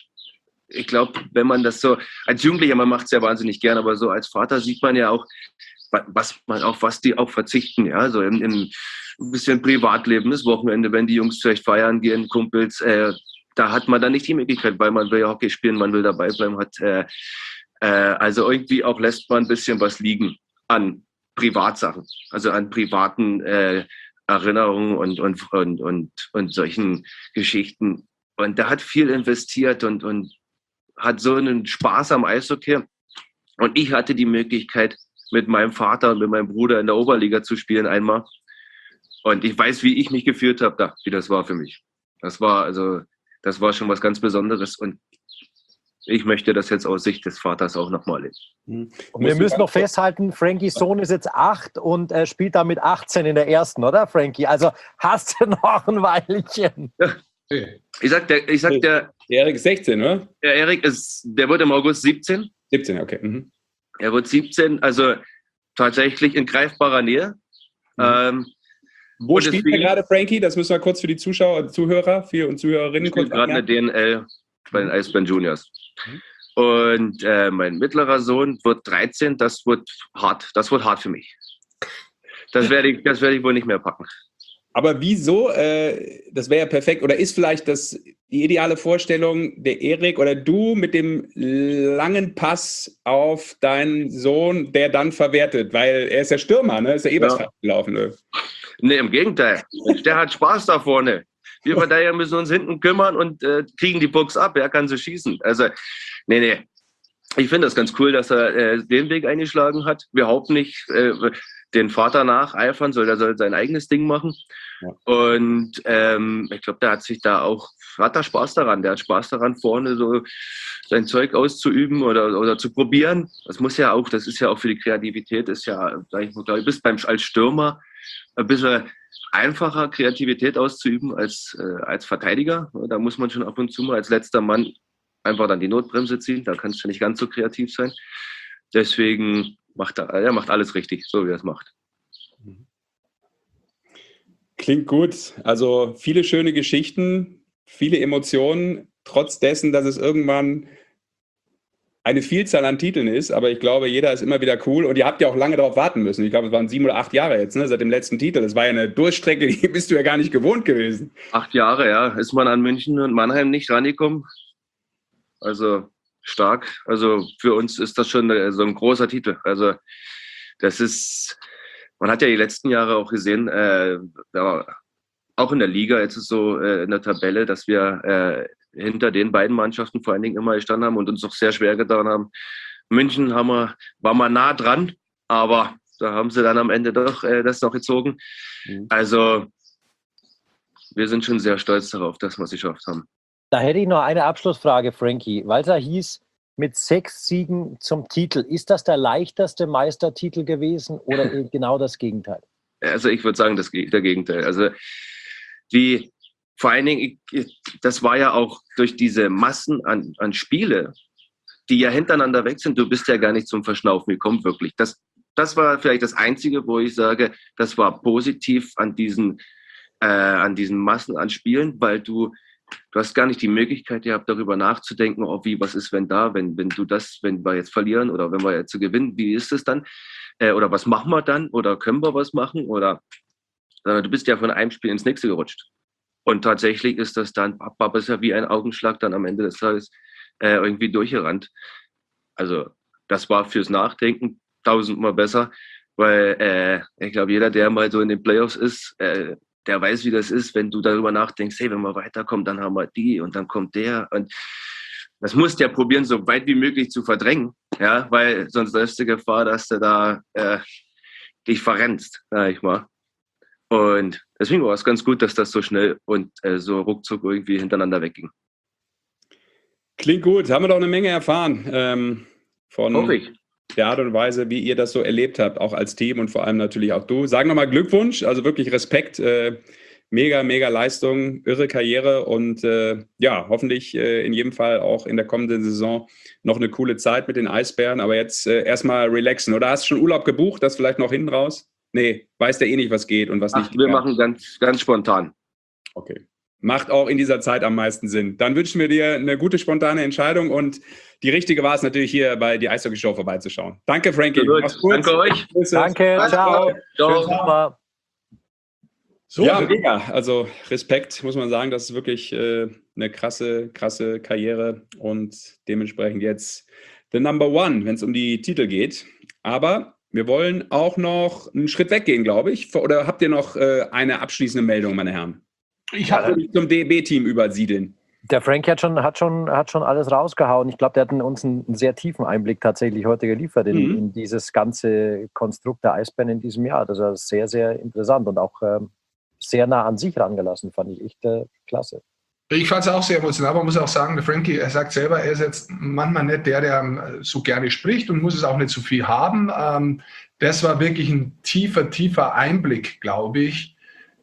ich glaube, wenn man das so, als Jugendlicher, man macht es ja wahnsinnig gern, aber so als Vater sieht man ja auch, was man auf was die auch verzichten, ja, so im, im ein bisschen Privatleben, das Wochenende, wenn die Jungs vielleicht feiern gehen, Kumpels, äh, da hat man dann nicht die Möglichkeit, weil man will ja Hockey spielen, man will dabei bleiben, hat, äh, äh, also irgendwie auch lässt man ein bisschen was liegen an Privatsachen, also an privaten äh, Erinnerungen und, und, und, und, und solchen Geschichten. Und da hat viel investiert und, und hat so einen Spaß am Eishockey. Und ich hatte die Möglichkeit, mit meinem Vater und mit meinem Bruder in der Oberliga zu spielen einmal. Und ich weiß, wie ich mich gefühlt habe da, wie das war für mich. Das war also, das war schon was ganz Besonderes und ich möchte das jetzt aus Sicht des Vaters auch nochmal erleben. Und wir müssen noch festhalten, Frankies Sohn ist jetzt acht und er spielt da mit achtzehn in der ersten, oder Frankie? Also hast du noch ein Weilchen. Ja. Ich sag, der, ich sag, der, der Erik ist sechzehn, oder? Der Erik ist, der wird im August siebzehn. siebzehn, okay. Mhm. Er wird siebzehn, also tatsächlich in greifbarer Nähe. Mhm. Ähm, Wo spielt er gerade, Frankie? Das müssen wir kurz für die Zuschauer, Zuhörer für und Zuhörerinnen ich kurz gerade eine D N L bei den Eisbären Juniors. Mhm. Und äh, mein mittlerer Sohn wird dreizehn. Das wird hart. Das wird hart für mich. Das werde ich, das werde ich wohl nicht mehr packen. Aber wieso? Äh, das wäre ja perfekt. Oder ist vielleicht das die ideale Vorstellung, der Erik oder du mit dem langen Pass auf deinen Sohn, der dann verwertet? Weil er ist ja Stürmer, ne? Ist ja eh was ja. gelaufen. Ne? Nee, im Gegenteil. Der hat Spaß da vorne. Wir Verteidiger müssen uns hinten kümmern und äh, kriegen die Pucks ab. Er kann sie schießen. Also, nee, nee. Ich finde das ganz cool, dass er äh, den Weg eingeschlagen hat. Überhaupt nicht äh, den Vater nacheifern, soll er soll sein eigenes Ding machen. Ja. Und ähm, ich glaube, der hat sich da auch, hat da Spaß daran. Der hat Spaß daran, vorne so sein Zeug auszuüben oder, oder zu probieren. Das muss ja auch, das ist ja auch für die Kreativität, ist ja, sag ich mal, du bist beim, als Stürmer ein bisschen einfacher, Kreativität auszuüben als, äh, als Verteidiger. Da muss man schon ab und zu mal als letzter Mann einfach dann die Notbremse ziehen. Da kannst du nicht ganz so kreativ sein. Deswegen macht er, er macht alles richtig, so wie er es macht. Klingt gut. Also viele schöne Geschichten, viele Emotionen, trotz dessen, dass es irgendwann eine Vielzahl an Titeln ist, aber ich glaube, jeder ist immer wieder cool und ihr habt ja auch lange darauf warten müssen. Ich glaube, es waren sieben oder acht Jahre jetzt, ne, seit dem letzten Titel. Das war ja eine Durchstrecke, die bist du ja gar nicht gewohnt gewesen. Acht Jahre, ja, ist man an München und Mannheim nicht rangekommen. Also stark. Also für uns ist das schon so ein großer Titel. Also das ist, man hat ja die letzten Jahre auch gesehen, äh, ja, auch in der Liga, jetzt ist es so äh, in der Tabelle, dass wir äh, hinter den beiden Mannschaften vor allen Dingen immer gestanden haben und uns auch sehr schwer getan haben. München haben wir, war mal nah dran, aber da haben sie dann am Ende doch äh, das noch gezogen. Mhm. Also wir sind schon sehr stolz darauf, dass wir es geschafft haben. Da hätte ich noch eine Abschlussfrage, Frankie, weil es ja hieß, mit sechs Siegen zum Titel. Ist das der leichteste Meistertitel gewesen oder genau das Gegenteil? Also ich würde sagen, das, der Gegenteil. Also die, vor allen Dingen, ich, das war ja auch durch diese Massen an, an Spiele, die ja hintereinander weg sind. Du bist ja gar nicht zum Verschnaufen gekommen, wirklich. Das, das war vielleicht das Einzige, wo ich sage, das war positiv an diesen, äh, an diesen Massen an Spielen, weil du Du hast gar nicht die Möglichkeit gehabt, darüber nachzudenken, oh, wie, was ist, wenn da, wenn, wenn du das, wenn wir jetzt verlieren oder wenn wir jetzt gewinnen, wie ist es dann? Äh, oder was machen wir dann? Oder können wir was machen? Oder äh, du bist ja von einem Spiel ins nächste gerutscht. Und tatsächlich ist das dann, war es ja wie ein Augenschlag dann am Ende des Tages äh, irgendwie durchgerannt. Also das war fürs Nachdenken tausendmal besser, weil äh, ich glaube, jeder, der mal so in den Playoffs ist, äh, der weiß, wie das ist, wenn du darüber nachdenkst, hey, wenn wir weiterkommen, dann haben wir die und dann kommt der. Und das musst du ja probieren, so weit wie möglich zu verdrängen, ja, weil sonst läufst du Gefahr, dass du da äh, dich verrennst, sag ich mal. Und deswegen war es ganz gut, dass das so schnell und äh, so ruckzuck irgendwie hintereinander wegging. Klingt gut. Haben wir doch eine Menge erfahren ähm, von Hoffe ich. der Art und Weise, wie ihr das so erlebt habt, auch als Team und vor allem natürlich auch du. Sagen nochmal Glückwunsch, also wirklich Respekt, äh, mega, mega Leistung, irre Karriere und äh, ja, hoffentlich äh, in jedem Fall auch in der kommenden Saison noch eine coole Zeit mit den Eisbären, aber jetzt äh, erstmal relaxen. Oder hast du schon Urlaub gebucht, das vielleicht noch hinten raus? Nee, weiß der eh nicht, was geht und was Ach, nicht. Wir ja. machen ganz, ganz spontan. Okay. Macht auch in dieser Zeit am meisten Sinn. Dann wünschen wir dir eine gute, spontane Entscheidung und die richtige war es natürlich hier bei die Eishockey Show vorbeizuschauen. Danke, Frankie. Mach's gut. Danke euch. Danke, ciao. Ciao. Ciao. So, Ja, mega. Also Respekt, muss man sagen. Das ist wirklich äh, eine krasse, krasse Karriere und dementsprechend jetzt the number one, wenn es um die Titel geht. Aber wir wollen auch noch einen Schritt weggehen, glaube ich. Oder habt ihr noch äh, eine abschließende Meldung, meine Herren? ich Ich habe würde zum D E B-Team übersiedeln. Der Frank hat schon, hat, schon, hat schon alles rausgehauen. Ich glaube, der hat uns einen sehr tiefen Einblick tatsächlich heute geliefert in, Mhm. in dieses ganze Konstrukt der Eisbären in diesem Jahr. Das war sehr, sehr interessant und auch ähm, sehr nah an sich rangelassen, fand ich echt äh, klasse. Ich fand es auch sehr emotional, aber man muss auch sagen, der Frankie, er sagt selber, er ist jetzt manchmal nicht der, der so gerne spricht und muss es auch nicht so viel haben. Ähm, das war wirklich ein tiefer, tiefer Einblick, glaube ich,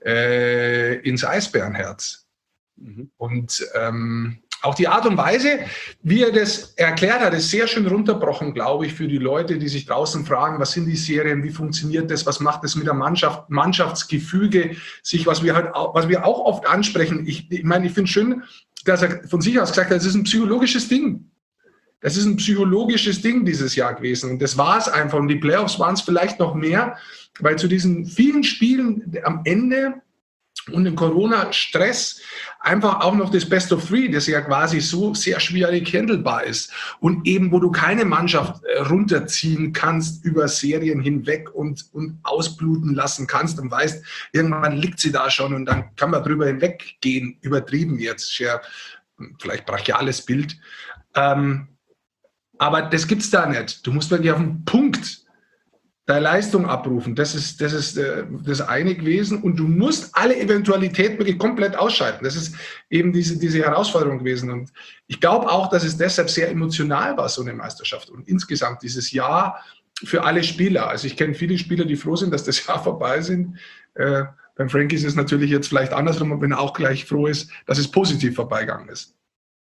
äh, ins Eisbärenherz. Mhm. Und ähm, auch die Art und Weise, wie er das erklärt hat, ist sehr schön runterbrochen, glaube ich, für die Leute, die sich draußen fragen, was sind die Serien, wie funktioniert das, was macht das mit der Mannschaft, Mannschaftsgefüge, sich, was wir halt auch, was wir auch oft ansprechen. Ich, ich meine, ich finde schön, dass er von sich aus gesagt hat, das ist ein psychologisches Ding. Das ist ein psychologisches Ding dieses Jahr gewesen. Und das war es einfach. Und die Playoffs waren es vielleicht noch mehr, weil zu diesen vielen Spielen am Ende und im Corona-Stress einfach auch noch das Best of Three, das ja quasi so sehr schwierig handelbar ist. Und eben, wo du keine Mannschaft runterziehen kannst über Serien hinweg und, und ausbluten lassen kannst und weißt, irgendwann liegt sie da schon und dann kann man drüber hinweggehen, übertrieben jetzt, ja, vielleicht brachiales Bild. Ähm, aber das gibt's da nicht. Du musst wirklich auf den Punkt deine Leistung abrufen. Das ist, das ist äh, das eine gewesen. Und du musst alle Eventualitäten wirklich komplett ausschalten. Das ist eben diese, diese Herausforderung gewesen. Und ich glaube auch, dass es deshalb sehr emotional war, so eine Meisterschaft. Und insgesamt dieses Jahr für alle Spieler. Also ich kenne viele Spieler, die froh sind, dass das Jahr vorbei sind. Äh, beim Frankie ist es natürlich jetzt vielleicht andersrum, wenn er auch gleich froh ist, dass es positiv vorbeigegangen ist.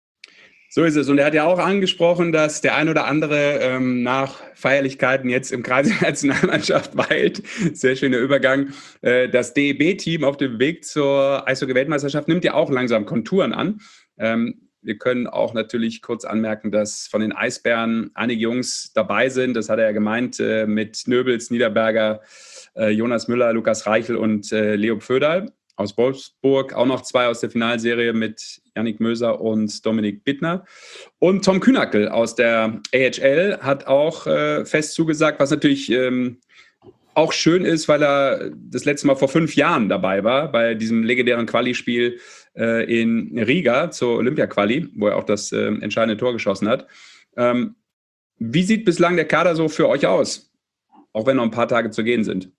So ist es. Und er hat ja auch angesprochen, dass der ein oder andere ähm, nach Feierlichkeiten jetzt im Kreis der Nationalmannschaft weilt. Sehr schöner Übergang. Äh, das D E B-Team auf dem Weg zur Eishockey-Weltmeisterschaft nimmt ja auch langsam Konturen an. Ähm, wir können auch natürlich kurz anmerken, dass von den Eisbären einige Jungs dabei sind. Das hat er ja gemeint äh, mit Nöbels, Niederberger, äh, Jonas Müller, Lukas Reichel und äh, Leo Pföderl. Aus Wolfsburg auch noch zwei aus der Finalserie mit Yannick Möser und Dominik Bittner. Und Tom Kühnackel aus der A H L hat auch äh, fest zugesagt, was natürlich ähm, auch schön ist, weil er das letzte Mal vor fünf Jahren dabei war, bei diesem legendären Quali-Spiel äh, in Riga zur Olympia-Quali, wo er auch das äh, entscheidende Tor geschossen hat. Ähm, wie sieht bislang der Kader so für euch aus? Auch wenn noch ein paar Tage zu gehen sind.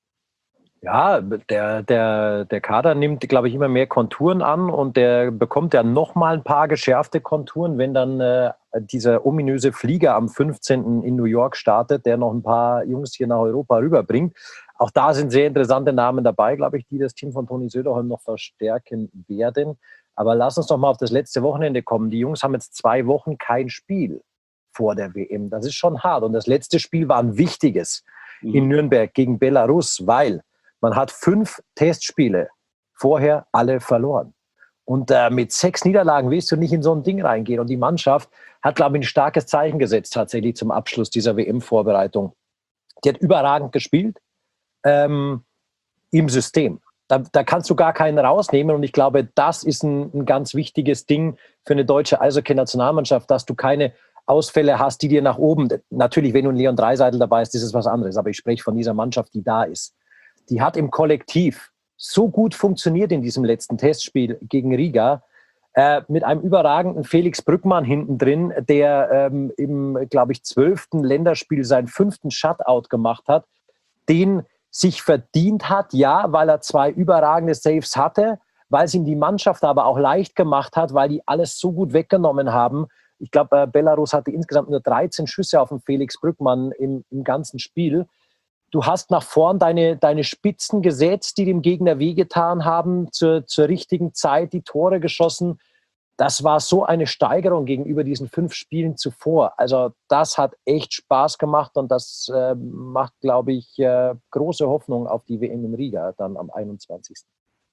Ja, der, der, der Kader nimmt, glaube ich, immer mehr Konturen an und der bekommt ja noch mal ein paar geschärfte Konturen, wenn dann äh, dieser ominöse Flieger am fünfzehnten in New York startet, der noch ein paar Jungs hier nach Europa rüberbringt. Auch da sind sehr interessante Namen dabei, glaube ich, die das Team von Toni Söderholm noch verstärken werden. Aber lass uns doch mal auf das letzte Wochenende kommen. Die Jungs haben jetzt zwei Wochen kein Spiel vor der W M. Das ist schon hart. Und das letzte Spiel war ein wichtiges mhm. in Nürnberg gegen Belarus, weil man hat fünf Testspiele vorher alle verloren. Und äh, mit sechs Niederlagen willst du nicht in so ein Ding reingehen. Und die Mannschaft hat, glaube ich, ein starkes Zeichen gesetzt tatsächlich zum Abschluss dieser W M-Vorbereitung. Die hat überragend gespielt ähm, im System. Da, da kannst du gar keinen rausnehmen. Und ich glaube, das ist ein, ein ganz wichtiges Ding für eine deutsche Eishockey-Nationalmannschaft, dass du keine Ausfälle hast, die dir nach oben... Natürlich, wenn du einen Leon Draisaitl dabei hast, ist es was anderes. Aber ich spreche von dieser Mannschaft, die da ist. Die hat im Kollektiv so gut funktioniert in diesem letzten Testspiel gegen Riga, äh, mit einem überragenden Felix Brückmann hinten drin, der ähm, im, glaube ich, zwölften Länderspiel seinen fünften Shutout gemacht hat, den sich verdient hat, ja, weil er zwei überragende Saves hatte, weil es ihm die Mannschaft aber auch leicht gemacht hat, weil die alles so gut weggenommen haben. Ich glaube, äh, Belarus hatte insgesamt nur dreizehn Schüsse auf den Felix Brückmann im, im ganzen Spiel. Du hast nach vorn deine, deine Spitzen gesetzt, die dem Gegner wehgetan haben, zur, zur richtigen Zeit die Tore geschossen. Das war so eine Steigerung gegenüber diesen fünf Spielen zuvor. Also das hat echt Spaß gemacht und das äh, macht, glaube ich, äh, große Hoffnung auf die W M in Riga dann am einundzwanzigsten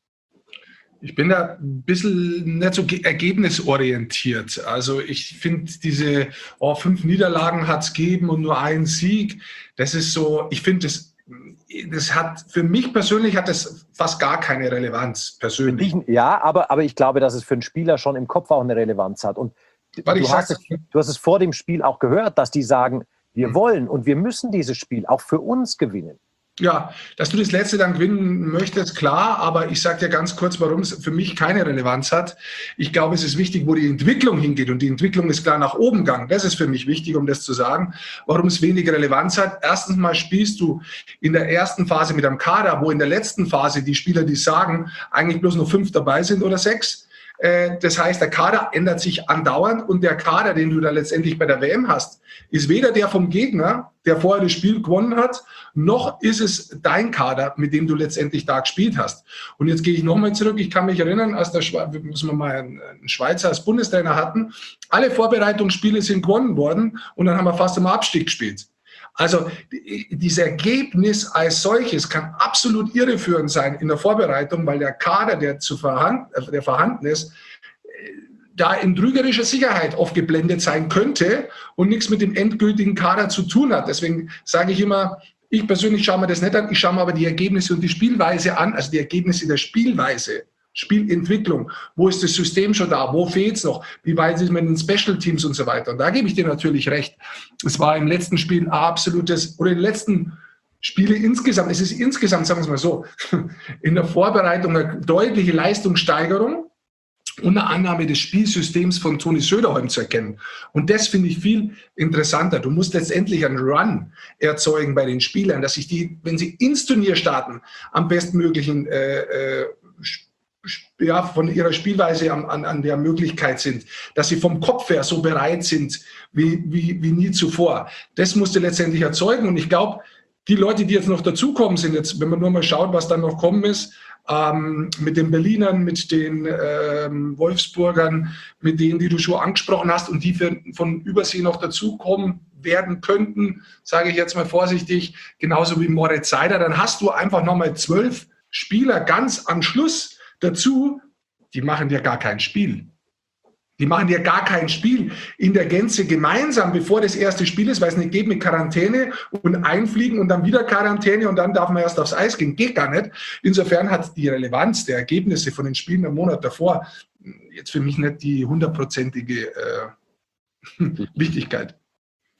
Ich bin da ein bisschen nicht so ergebnisorientiert. Also ich finde diese oh, fünf Niederlagen hat es gegeben und nur einen Sieg. Das ist so, ich finde, das, das hat, für mich persönlich hat das fast gar keine Relevanz, persönlich. Ja, aber, aber ich glaube, dass es für einen Spieler schon im Kopf auch eine Relevanz hat. Und Weil du, ich hast sag, es, du hast es vor dem Spiel auch gehört, dass die sagen, wir Mhm. wollen und wir müssen dieses Spiel auch für uns gewinnen. Ja, dass du das letzte dann gewinnen möchtest, klar, aber ich sage dir ganz kurz, warum es für mich keine Relevanz hat. Ich glaube, es ist wichtig, wo die Entwicklung hingeht und die Entwicklung ist klar nach oben gegangen. Das ist für mich wichtig, um das zu sagen, warum es weniger Relevanz hat. Erstens mal spielst du in der ersten Phase mit einem Kader, wo in der letzten Phase die Spieler, die sagen, eigentlich bloß nur fünf dabei sind oder sechs. Das heißt, der Kader ändert sich andauernd und der Kader, den du da letztendlich bei der W M hast, ist weder der vom Gegner, der vorher das Spiel gewonnen hat, noch ist es dein Kader, mit dem du letztendlich da gespielt hast. Und jetzt gehe ich nochmal zurück. Ich kann mich erinnern, als der Schwe- müssen wir mal einen Schweizer als Bundestrainer hatten, alle Vorbereitungsspiele sind gewonnen worden und dann haben wir fast im Abstieg gespielt. Also dieses Ergebnis als solches kann absolut irreführend sein in der Vorbereitung, weil der Kader, der, zu vorhanden, der vorhanden ist, da in trügerischer Sicherheit oft geblendet sein könnte und nichts mit dem endgültigen Kader zu tun hat. Deswegen sage ich immer, ich persönlich schaue mir das nicht an, ich schaue mir aber die Ergebnisse und die Spielweise an, also die Ergebnisse der Spielweise. Spielentwicklung, wo ist das System schon da, wo fehlt es noch, wie weit ist man in den Special Teams und so weiter. Und da gebe ich dir natürlich recht. Es war im letzten Spiel ein absolutes, oder in den letzten Spiele insgesamt, es ist insgesamt, sagen wir es mal so, in der Vorbereitung eine deutliche Leistungssteigerung und eine Annahme des Spielsystems von Toni Söderholm zu erkennen. Und das finde ich viel interessanter. Du musst letztendlich einen Run erzeugen bei den Spielern, dass sich die, wenn sie ins Turnier starten, am bestmöglichen äh, äh, ja, von ihrer Spielweise an, an, an der Möglichkeit sind, dass sie vom Kopf her so bereit sind wie, wie, wie nie zuvor. Das musst du letztendlich erzeugen. Und ich glaube, die Leute, die jetzt noch dazukommen sind, jetzt, wenn man nur mal schaut, was dann noch kommen ist, ähm, mit den Berlinern, mit den ähm, Wolfsburgern, mit denen, die du schon angesprochen hast und die für, von Übersee noch dazukommen werden könnten, sage ich jetzt mal vorsichtig, genauso wie Moritz Seider, dann hast du einfach nochmal zwölf Spieler ganz am Schluss dazu, die machen dir gar kein Spiel. Die machen dir gar kein Spiel in der Gänze gemeinsam, bevor das erste Spiel ist, weil es nicht geht mit Quarantäne und einfliegen und dann wieder Quarantäne und dann darf man erst aufs Eis gehen. Geht gar nicht. Insofern hat die Relevanz der Ergebnisse von den Spielen im Monat davor jetzt für mich nicht die hundertprozentige äh, Wichtigkeit.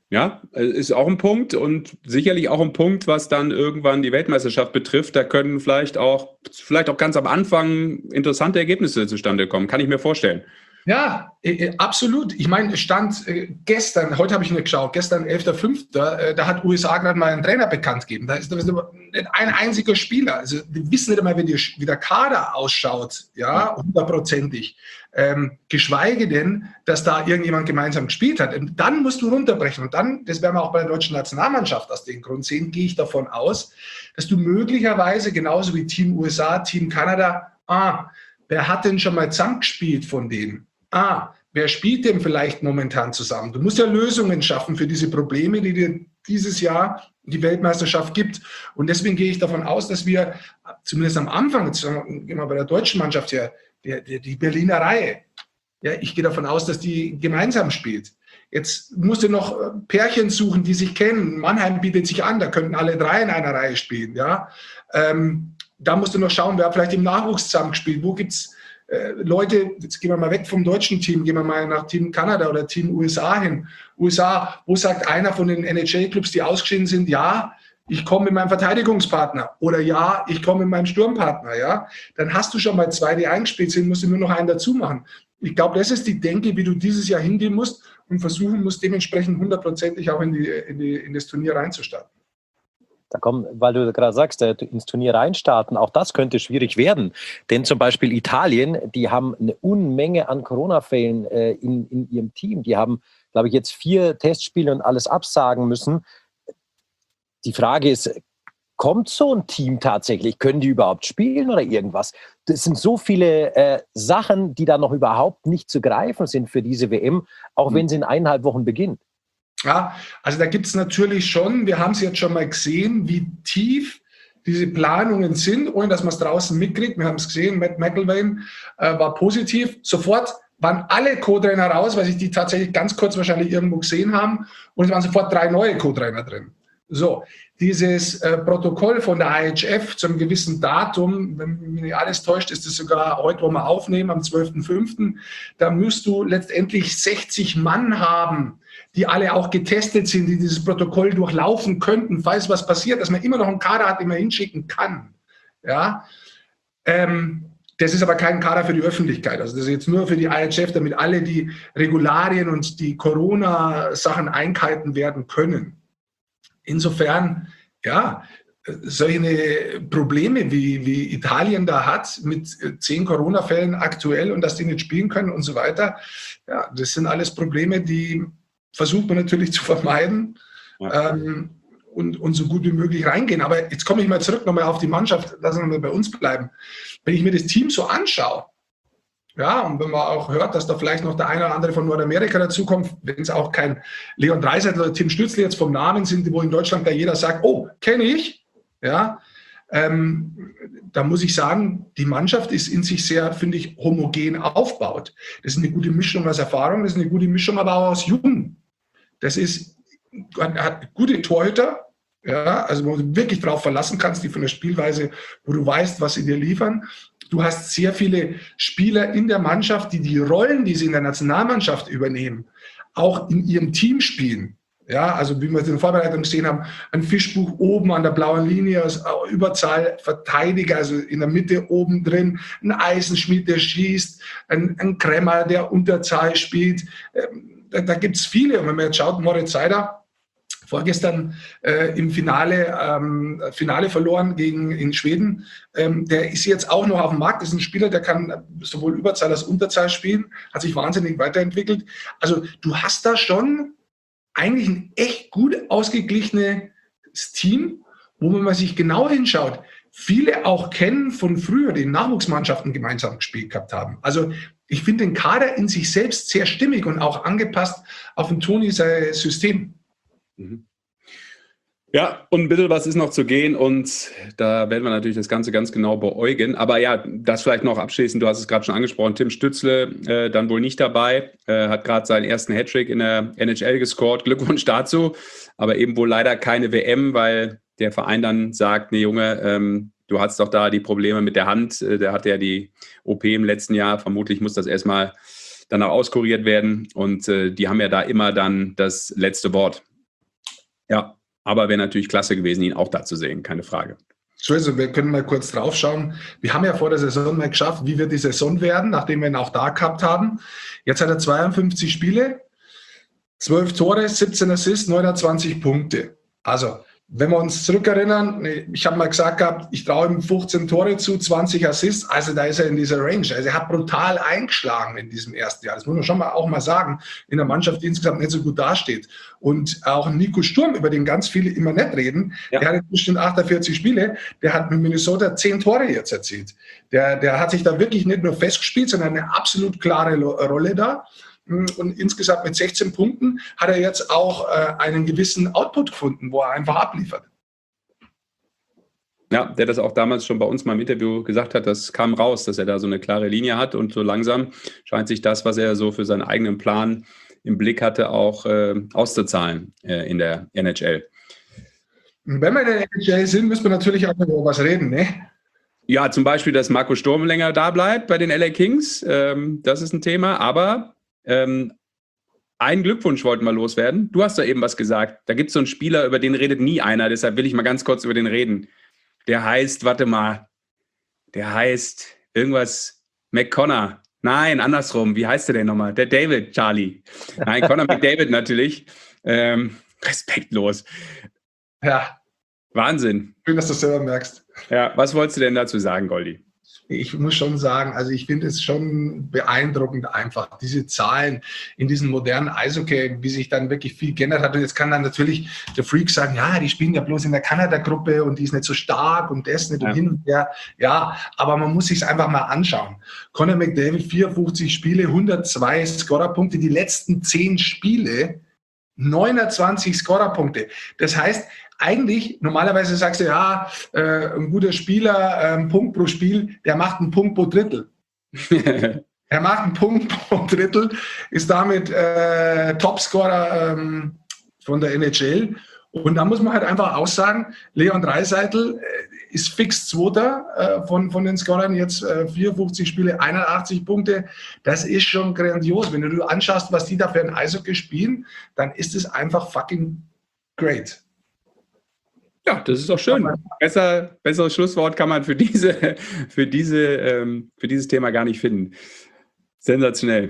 Ja, ist auch ein Punkt und sicherlich auch ein Punkt, was dann irgendwann die Weltmeisterschaft betrifft. Da können vielleicht auch, vielleicht auch ganz am Anfang interessante Ergebnisse zustande kommen. Kann ich mir vorstellen. Ja, äh, absolut. Ich meine, Stand äh, gestern, heute habe ich nicht geschaut, gestern elfter fünfter Äh, da hat U S A gerade mal einen Trainer bekannt gegeben. Da ist, da ist nicht ein einziger Spieler. Also die wissen nicht einmal, wie, die, wie der Kader ausschaut, ja, hundertprozentig. Ähm, geschweige denn, dass da irgendjemand gemeinsam gespielt hat. Und dann musst du runterbrechen. Und dann, das werden wir auch bei der deutschen Nationalmannschaft aus dem Grund sehen, gehe ich davon aus, dass du möglicherweise genauso wie Team U S A, Team Kanada, ah, wer hat denn schon mal zusammengespielt von denen? Ah, wer spielt denn vielleicht momentan zusammen? Du musst ja Lösungen schaffen für diese Probleme, die dir dieses Jahr die Weltmeisterschaft gibt. Und deswegen gehe ich davon aus, dass wir zumindest am Anfang, jetzt gehen wir bei der deutschen Mannschaft her, der, der, die Berliner Reihe, ja, ich gehe davon aus, dass die gemeinsam spielt. Jetzt musst du noch Pärchen suchen, die sich kennen. Mannheim bietet sich an, da könnten alle drei in einer Reihe spielen. Ja? Ähm, da musst du noch schauen, wer hat vielleicht im Nachwuchs zusammengespielt. Wo gibt es äh, Leute, jetzt gehen wir mal weg vom deutschen Team, gehen wir mal nach Team Kanada oder Team U S A hin. U S A, wo sagt einer von den N H L-Clubs, die ausgeschieden sind, ja, ich komme mit meinem Verteidigungspartner oder ja, ich komme mit meinem Sturmpartner. Ja? Dann hast du schon mal zwei, die eingespielt sind, musst du nur noch einen dazu machen. Ich glaube, das ist die Denke, wie du dieses Jahr hingehen musst und versuchen musst, dementsprechend hundertprozentig auch in, die, in, die, in das Turnier reinzustarten. Da kommen, weil du gerade sagst, ins Turnier reinstarten, auch das könnte schwierig werden. Denn zum Beispiel Italien, die haben eine Unmenge an Corona-Fällen äh, in, in ihrem Team. Die haben, glaube ich, jetzt vier Testspiele und alles absagen müssen. Die Frage ist, kommt so ein Team tatsächlich? Können die überhaupt spielen oder irgendwas? Das sind so viele äh, Sachen, die da noch überhaupt nicht zu greifen sind für diese W M, auch wenn sie in eineinhalb Wochen beginnt. Ja, also da gibt es natürlich schon, wir haben es jetzt schon mal gesehen, wie tief diese Planungen sind, ohne dass man es draußen mitkriegt. Wir haben es gesehen, Matt McElwain äh, war positiv. Sofort waren alle Co-Trainer raus, weil sich die tatsächlich ganz kurz wahrscheinlich irgendwo gesehen haben. Und es waren sofort drei neue Co-Trainer drin. So, dieses äh, Protokoll von der I H F zu einem gewissen Datum, wenn mich nicht alles täuscht, ist es sogar heute, wo wir aufnehmen, am zwölften fünften Da müsst du letztendlich sechzig Mann haben, die alle auch getestet sind, die dieses Protokoll durchlaufen könnten, falls was passiert, dass man immer noch einen Kader hat, den man hinschicken kann. Ja, ähm, das ist aber kein Kader für die Öffentlichkeit. Also das ist jetzt nur für die I H F, damit alle die Regularien und die Corona-Sachen eingehalten werden können. Insofern, ja, solche Probleme, wie, wie Italien da hat, mit zehn Corona-Fällen aktuell und dass die nicht spielen können und so weiter, ja, das sind alles Probleme, die versucht man natürlich zu vermeiden ja. ähm, und, und so gut wie möglich reingehen. Aber jetzt komme ich mal zurück nochmal auf die Mannschaft, lassen wir mal bei uns bleiben. Wenn ich mir das Team so anschaue, ja, und wenn man auch hört, dass da vielleicht noch der eine oder andere von Nordamerika dazukommt, wenn es auch kein Leon Draisaitl oder Tim Stützle jetzt vom Namen sind, wo in Deutschland da jeder sagt, oh, kenne ich, ja, ähm, da muss ich sagen, die Mannschaft ist in sich sehr, finde ich, homogen aufgebaut. Das ist eine gute Mischung aus Erfahrung, das ist eine gute Mischung aber auch aus Jugend. Das ist, hat gute Torhüter, ja, also wo du wirklich drauf verlassen kannst, die von der Spielweise, wo du weißt, was sie dir liefern. Du hast sehr viele Spieler in der Mannschaft, die die Rollen, die sie in der Nationalmannschaft übernehmen, auch in ihrem Team spielen. Ja, also wie wir es in der Vorbereitung gesehen haben, ein Fischbuch oben an der blauen Linie als Überzahl Verteidiger, also in der Mitte oben drin, ein Eisenschmied, der schießt, ein, ein Kremmer, der Unterzahl spielt. Da, da gibt es viele. Und wenn man jetzt schaut, Moritz Seider, vorgestern äh, im Finale, ähm, Finale verloren gegen in Schweden. Ähm, der ist jetzt auch noch auf dem Markt. Das ist ein Spieler, der kann sowohl Überzahl als Unterzahl spielen, hat sich wahnsinnig weiterentwickelt. Also du hast da schon eigentlich ein echt gut ausgeglichenes Team, wo man mal sich genau hinschaut. Viele auch kennen von früher, die in Nachwuchsmannschaften gemeinsam gespielt gehabt haben. Also ich finde den Kader in sich selbst sehr stimmig und auch angepasst auf den Toni sein System. Ja, und ein bisschen was ist noch zu gehen und da werden wir natürlich das Ganze ganz genau beäugen. Aber ja, das vielleicht noch abschließend, du hast es gerade schon angesprochen, Tim Stützle äh, dann wohl nicht dabei, äh, hat gerade seinen ersten Hattrick in der N H L gescored, Glückwunsch dazu, aber eben wohl leider keine W M, weil der Verein dann sagt, nee Junge, ähm, du hast doch da die Probleme mit der Hand, äh, der hatte ja die O P im letzten Jahr, vermutlich muss das erstmal dann auch auskuriert werden und äh, die haben ja da immer dann das letzte Wort. Ja, aber wäre natürlich klasse gewesen, ihn auch da zu sehen, keine Frage. So, also wir können mal kurz drauf schauen. Wir haben ja vor der Saison mal geschafft, wie wird die Saison werden, nachdem wir ihn auch da gehabt haben. Jetzt hat er zweiundfünfzig Spiele, zwölf Tore, siebzehn Assists, neunundzwanzig Punkte. Also, wenn wir uns zurückerinnern, ich habe mal gesagt gehabt, ich traue ihm fünfzehn Tore zu, zwanzig Assists, also da ist er in dieser Range. Also er hat brutal eingeschlagen in diesem ersten Jahr. Das muss man schon mal auch mal sagen, in der Mannschaft, die insgesamt nicht so gut dasteht. Und auch Nico Sturm, über den ganz viele immer nicht reden, ja. Der hat jetzt bestimmt achtundvierzig Spiele, der hat mit Minnesota zehn Tore jetzt erzielt. Der, der hat sich da wirklich nicht nur festgespielt, sondern eine absolut klare Rolle da. Und insgesamt mit sechzehn Punkten hat er jetzt auch äh, einen gewissen Output gefunden, wo er einfach abliefert. Ja, der das auch damals schon bei uns mal im Interview gesagt hat, das kam raus, dass er da so eine klare Linie hat und so langsam scheint sich das, was er so für seinen eigenen Plan im Blick hatte, auch äh, auszuzahlen äh, in der N H L. Wenn wir in der N H L sind, müssen wir natürlich auch über was reden, ne? Ja, zum Beispiel, dass Marco Sturm länger da bleibt bei den L A Kings, ähm, das ist ein Thema, aber Ähm, einen Glückwunsch wollten wir loswerden. Du hast da eben was gesagt. Da gibt es so einen Spieler, über den redet nie einer. Deshalb will ich mal ganz kurz über den reden. Der heißt, warte mal, der heißt irgendwas McConnor. Nein, andersrum. Wie heißt der denn nochmal? Der David, Charlie. Nein, Connor McDavid natürlich. Ähm, respektlos. Ja. Wahnsinn. Schön, dass du es selber merkst. Ja, was wolltest du denn dazu sagen, Goldi? Ich muss schon sagen, also ich finde es schon beeindruckend einfach, diese Zahlen in diesem modernen Eishockey, wie sich dann wirklich viel geändert hat. Und jetzt kann dann natürlich der Freak sagen, ja, die spielen ja bloß in der Kanada-Gruppe und die ist nicht so stark und das nicht ja. und hin und her. Ja, aber man muss sich es einfach mal anschauen. Connor McDavid, vierundfünfzig Spiele, hundertzwei Scorerpunkte, die letzten zehn Spiele, neunundzwanzig Scorerpunkte. Das heißt, eigentlich, normalerweise sagst du, ja, äh, ein guter Spieler, äh, ein Punkt pro Spiel, der macht einen Punkt pro Drittel. Er macht einen Punkt pro Drittel, ist damit äh, Topscorer ähm, von der N H L. Und da muss man halt einfach aussagen, Leon Draisaitl äh, ist fix Zweiter äh, von, von den Scorern, jetzt äh, vierundfünfzig Spiele, einundachtzig Punkte. Das ist schon grandios. Wenn du dir anschaust, was die da für ein Eishockey spielen, dann ist es einfach fucking great. Ja, das ist doch schön. Besser, besseres Schlusswort kann man für, diese, für, diese, ähm, für dieses Thema gar nicht finden. Sensationell.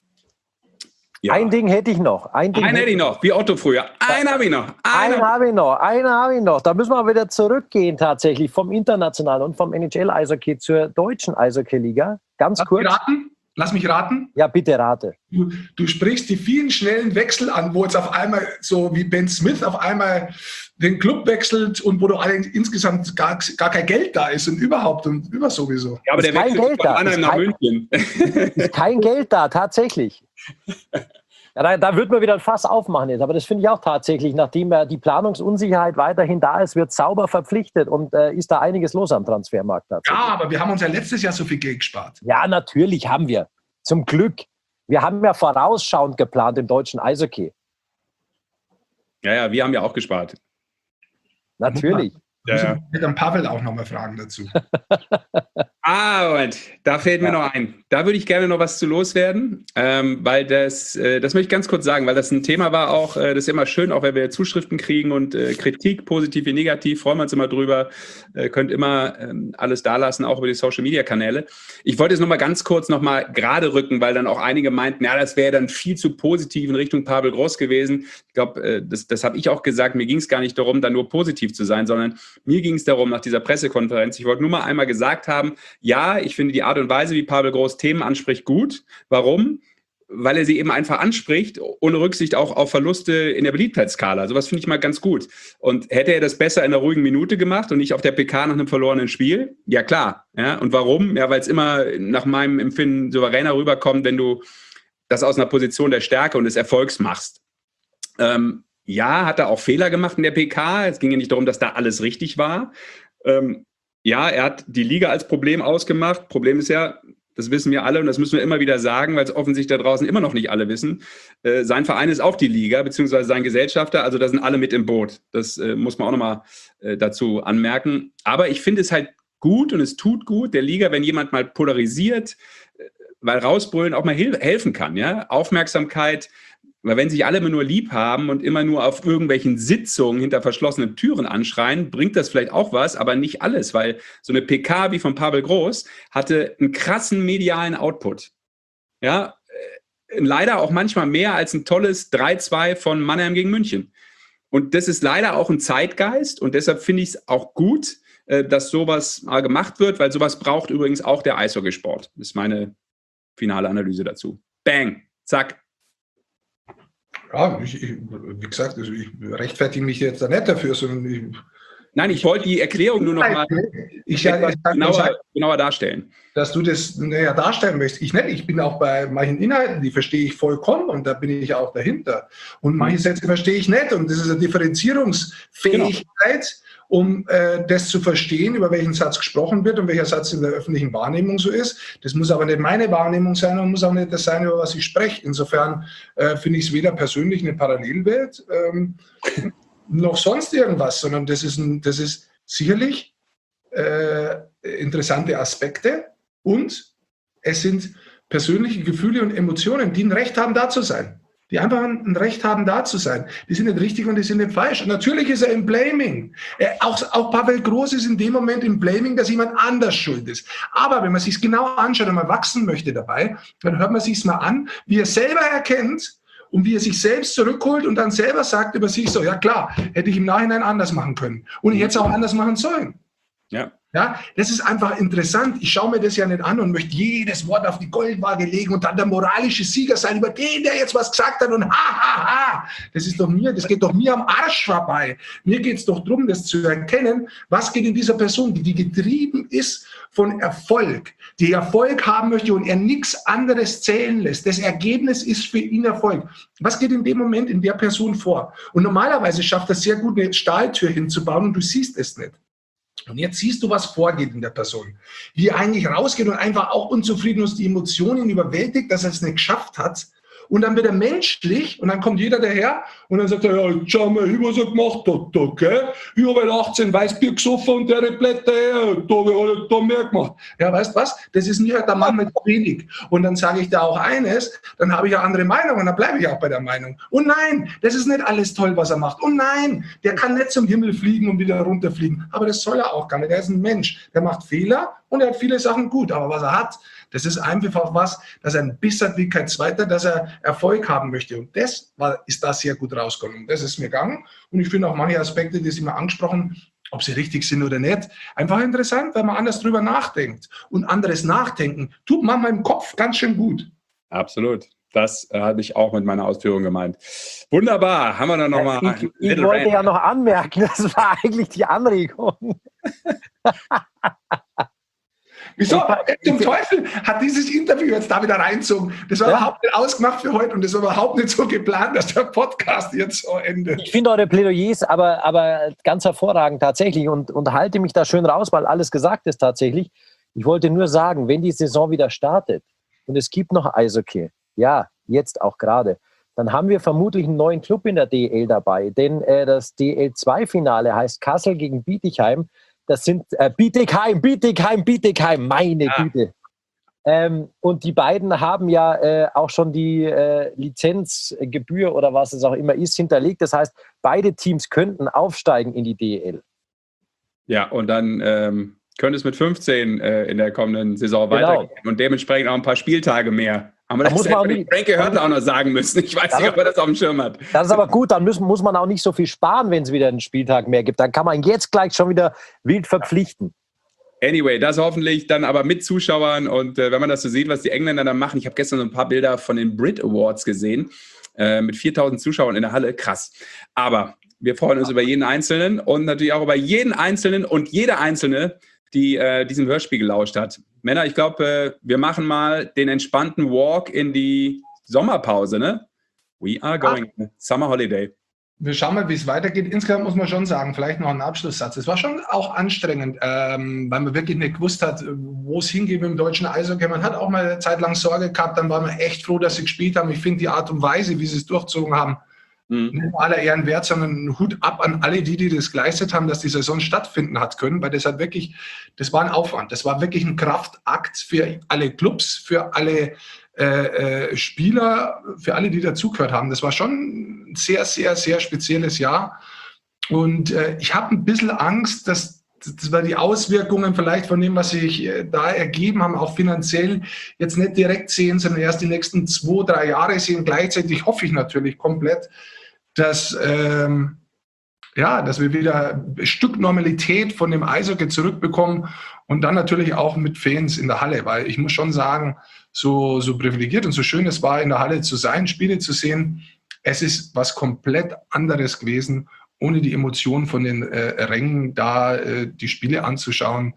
Ja. Ein Ding hätte ich noch. Ein Ding einen hätte ich noch, wie Otto früher. Einen habe ich noch. Einen, einen habe ich noch. Einen habe ich noch. Da müssen wir wieder zurückgehen tatsächlich vom internationalen und vom N H L-Eishockey zur deutschen Eishockey-Liga. Ganz Lass kurz. Mich raten? Lass mich raten. Ja, bitte rate. Du, du sprichst die vielen schnellen Wechsel an, wo jetzt auf einmal so wie Ben Smith auf einmal den Club wechselt und wo du insgesamt gar, gar kein Geld da ist und überhaupt und über sowieso. Ja, aber ist der kein wechselt Geld von da. Mannheim nach kein, München. Ist kein Geld da, tatsächlich. Ja, da, da wird man wieder ein Fass aufmachen jetzt, aber das finde ich auch tatsächlich, nachdem ja die Planungsunsicherheit weiterhin da ist, wird sauber verpflichtet und äh, ist da einiges los am Transfermarkt. Ja, aber wir haben uns ja letztes Jahr so viel Geld gespart. Ja, natürlich haben wir. Zum Glück. Wir haben ja vorausschauend geplant im deutschen Eishockey. Ja, ja, wir haben ja auch gespart. Natürlich. Ja, ja. Ich würde dann Pavel auch nochmal fragen dazu. Ah, Moment, da fällt mir Ja. noch ein. Da würde ich gerne noch was zu loswerden, ähm, weil das, äh, das möchte ich ganz kurz sagen, weil das ein Thema war auch, äh, das ist immer schön, auch wenn wir Zuschriften kriegen und äh, Kritik, positiv wie negativ, freuen wir uns immer drüber, äh, könnt immer ähm, alles dalassen, auch über die Social-Media-Kanäle. Ich wollte es nochmal ganz kurz nochmal gerade rücken, weil dann auch einige meinten, ja, das wäre dann viel zu positiv in Richtung Pavel Groß gewesen. Ich glaube, äh, das, das habe ich auch gesagt, mir ging es gar nicht darum, dann nur positiv zu sein, sondern mir ging es darum, nach dieser Pressekonferenz, ich wollte nur mal einmal gesagt haben, ja, ich finde die Art und Weise, wie Pavel Groß Themen anspricht, gut. Warum? Weil er sie eben einfach anspricht, ohne Rücksicht auch auf Verluste in der Beliebtheitsskala. Sowas finde ich mal ganz gut. Und hätte er das besser in einer ruhigen Minute gemacht und nicht auf der P K nach einem verlorenen Spiel? Ja, klar. Ja, und warum? Ja, weil es immer nach meinem Empfinden souveräner rüberkommt, wenn du das aus einer Position der Stärke und des Erfolgs machst. Ähm, ja, hat er auch Fehler gemacht in der P K. Es ging ja nicht darum, dass da alles richtig war. Ähm, Ja, er hat die Liga als Problem ausgemacht. Problem ist ja, das wissen wir alle und das müssen wir immer wieder sagen, weil es offensichtlich da draußen immer noch nicht alle wissen. Äh, sein Verein ist auch die Liga, beziehungsweise sein Gesellschafter. Also da sind alle mit im Boot. Das äh, muss man auch nochmal äh, dazu anmerken. Aber ich finde es halt gut und es tut gut der Liga, wenn jemand mal polarisiert, äh, weil rausbrüllen auch mal hel- helfen kann. Ja? Aufmerksamkeit Weil wenn sich alle immer nur lieb haben und immer nur auf irgendwelchen Sitzungen hinter verschlossenen Türen anschreien, bringt das vielleicht auch was, aber nicht alles, weil so eine P K wie von Pavel Groß hatte einen krassen medialen Output. Ja, leider auch manchmal mehr als ein tolles drei zwei von Mannheim gegen München. Und das ist leider auch ein Zeitgeist und deshalb finde ich es auch gut, dass sowas mal gemacht wird, weil sowas braucht übrigens auch der Eishockeysport. Das ist meine finale Analyse dazu. Bang, zack. Ja, ich, ich, wie gesagt, also ich rechtfertige mich jetzt da nicht dafür, sondern ich, Nein, ich wollte die Erklärung nur noch mal ich, ja, ich genauer, sagen, genauer darstellen. Dass du das näher darstellen möchtest. Ich nicht. Ich bin auch bei manchen Inhalten, die verstehe ich vollkommen und da bin ich auch dahinter. Und manche Sätze verstehe ich nicht und das ist eine Differenzierungsfähigkeit, genau. um äh, das zu verstehen, über welchen Satz gesprochen wird und welcher Satz in der öffentlichen Wahrnehmung so ist. Das muss aber nicht meine Wahrnehmung sein und muss auch nicht das sein, über was ich spreche. Insofern äh, finde ich es weder persönlich eine Parallelwelt ähm, noch sonst irgendwas, sondern das ist, ein, das ist sicherlich äh, interessante Aspekte und es sind persönliche Gefühle und Emotionen, die ein Recht haben, da zu sein. Die einfach ein Recht haben, da zu sein. Die sind nicht richtig und die sind nicht falsch. Und natürlich ist er im Blaming. Er, auch, auch Pavel Groß ist in dem Moment im Blaming, dass jemand anders schuld ist. Aber wenn man sich es genau anschaut und man wachsen möchte dabei, dann hört man sich es mal an, wie er selber erkennt und wie er sich selbst zurückholt und dann selber sagt über sich so, ja klar, hätte ich im Nachhinein anders machen können. Und ich hätte es auch anders machen sollen. Ja. Ja, das ist einfach interessant. Ich schaue mir das ja nicht an und möchte jedes Wort auf die Goldwaage legen und dann der moralische Sieger sein über den, der jetzt was gesagt hat und ha, ha, ha. Das ist doch mir, das geht doch mir am Arsch vorbei. Mir geht es doch darum, das zu erkennen, was geht in dieser Person, die getrieben ist von Erfolg, die Erfolg haben möchte und er nichts anderes zählen lässt. Das Ergebnis ist für ihn Erfolg. Was geht in dem Moment in der Person vor? Und normalerweise schafft er sehr gut, eine Stahltür hinzubauen und du siehst es nicht. Und jetzt siehst du, was vorgeht in der Person. Wie er eigentlich rausgeht und einfach auch unzufrieden ist, die Emotionen überwältigt, dass er es nicht geschafft hat. Und dann wird er menschlich und dann kommt jeder daher und dann sagt er, ja, schau mal, was er gemacht hat, da, gell? Ich habe halt achtzehn Weißbier gesoffen und der Blätter, ja, da habe ich da mehr gemacht. Ja, weißt du was? Das ist mir halt der Mann mit wenig. Und dann sage ich da auch eines, dann habe ich eine andere Meinung und dann bleibe ich auch bei der Meinung. Und nein, das ist nicht alles toll, was er macht. Und nein, der kann nicht zum Himmel fliegen und wieder runterfliegen. Aber das soll er auch gar nicht. Er ist ein Mensch, der macht Fehler und er hat viele Sachen gut. Aber was er hat, das ist einfach was, dass er ein Biss hat wie kein Zweiter, dass er Erfolg haben möchte. Und das war, ist da sehr gut rausgekommen. Das ist mir gegangen. Und ich finde auch manche Aspekte, die sind mir angesprochen, ob sie richtig sind oder nicht, einfach interessant, weil man anders drüber nachdenkt. Und anderes Nachdenken tut manchmal im Kopf ganz schön gut. Absolut. Das äh, hatte ich auch mit meiner Ausführung gemeint. Wunderbar. Haben wir dann nochmal. Ja, ich ich wollte Rand. ja noch anmerken, das war eigentlich die Anregung. Wieso? Zum Teufel hat dieses Interview jetzt da wieder reinzogen. Das war ja überhaupt nicht ausgemacht für heute und das war überhaupt nicht so geplant, dass der Podcast jetzt so endet. Ich finde eure Plädoyers aber, aber ganz hervorragend tatsächlich und, und halte mich da schön raus, weil alles gesagt ist tatsächlich. Ich wollte nur sagen, wenn die Saison wieder startet und es gibt noch Eishockey, ja, jetzt auch gerade, dann haben wir vermutlich einen neuen Club in der D E L dabei, denn äh, das D E L zwei Finale heißt Kassel gegen Bietigheim. Das sind äh, Bietigheim, Bietigheim, Bietigheim, meine ja. Güte. Ähm, und die beiden haben ja äh, auch schon die äh, Lizenzgebühr oder was es auch immer ist, hinterlegt. Das heißt, beide Teams könnten aufsteigen in die D E L. Ja, und dann ähm, könnte es mit fünfzehn äh, in der kommenden Saison genau. weitergehen. Und dementsprechend auch ein paar Spieltage mehr. Aber da das muss man auch nicht, Frankie Hörtler auch noch sagen müssen. Ich weiß nicht, ob er das auf dem Schirm hat. Das ist aber gut, dann müssen, muss man auch nicht so viel sparen, wenn es wieder einen Spieltag mehr gibt. Dann kann man jetzt gleich schon wieder wild verpflichten. Anyway, das hoffentlich dann aber mit Zuschauern. Und äh, wenn man das so sieht, was die Engländer da machen. Ich habe gestern so ein paar Bilder von den Brit Awards gesehen. Äh, mit viertausend Zuschauern in der Halle. Krass. Aber wir freuen uns über jeden Einzelnen und natürlich auch über jeden Einzelnen und jede Einzelne, die äh, diesem Hörspiel gelauscht hat. Männer, ich glaube, äh, wir machen mal den entspannten Walk in die Sommerpause, ne? We are going ah. Summer Holiday. Wir schauen mal, wie es weitergeht. Insgesamt muss man schon sagen, vielleicht noch ein Abschlusssatz. Es war schon auch anstrengend, ähm, weil man wirklich nicht gewusst hat, wo es hingeht mit dem deutschen Eishockey. Man hat auch mal eine Zeit lang Sorge gehabt, dann war man echt froh, dass sie gespielt haben. Ich finde die Art und Weise, wie sie es durchgezogen haben, Mhm. nicht aller Ehren wert, sondern einen Hut ab an alle die, die das geleistet haben, dass die Saison stattfinden hat können, weil das hat wirklich, das war ein Aufwand, das war wirklich ein Kraftakt für alle Clubs, für alle äh, Spieler, für alle, die dazugehört haben. Das war schon ein sehr, sehr, sehr spezielles Jahr. Und äh, ich habe ein bisschen Angst, dass das war die Auswirkungen vielleicht von dem, was sich äh, da ergeben haben, auch finanziell jetzt nicht direkt sehen, sondern erst die nächsten zwei, drei Jahre sehen. Gleichzeitig hoffe ich natürlich komplett, dass, ähm, ja, dass wir wieder ein Stück Normalität von dem Eishockey zurückbekommen und dann natürlich auch mit Fans in der Halle, weil ich muss schon sagen, so, so privilegiert und so schön es war, in der Halle zu sein, Spiele zu sehen, es ist was komplett anderes gewesen, ohne die Emotionen von den äh, Rängen da äh, die Spiele anzuschauen,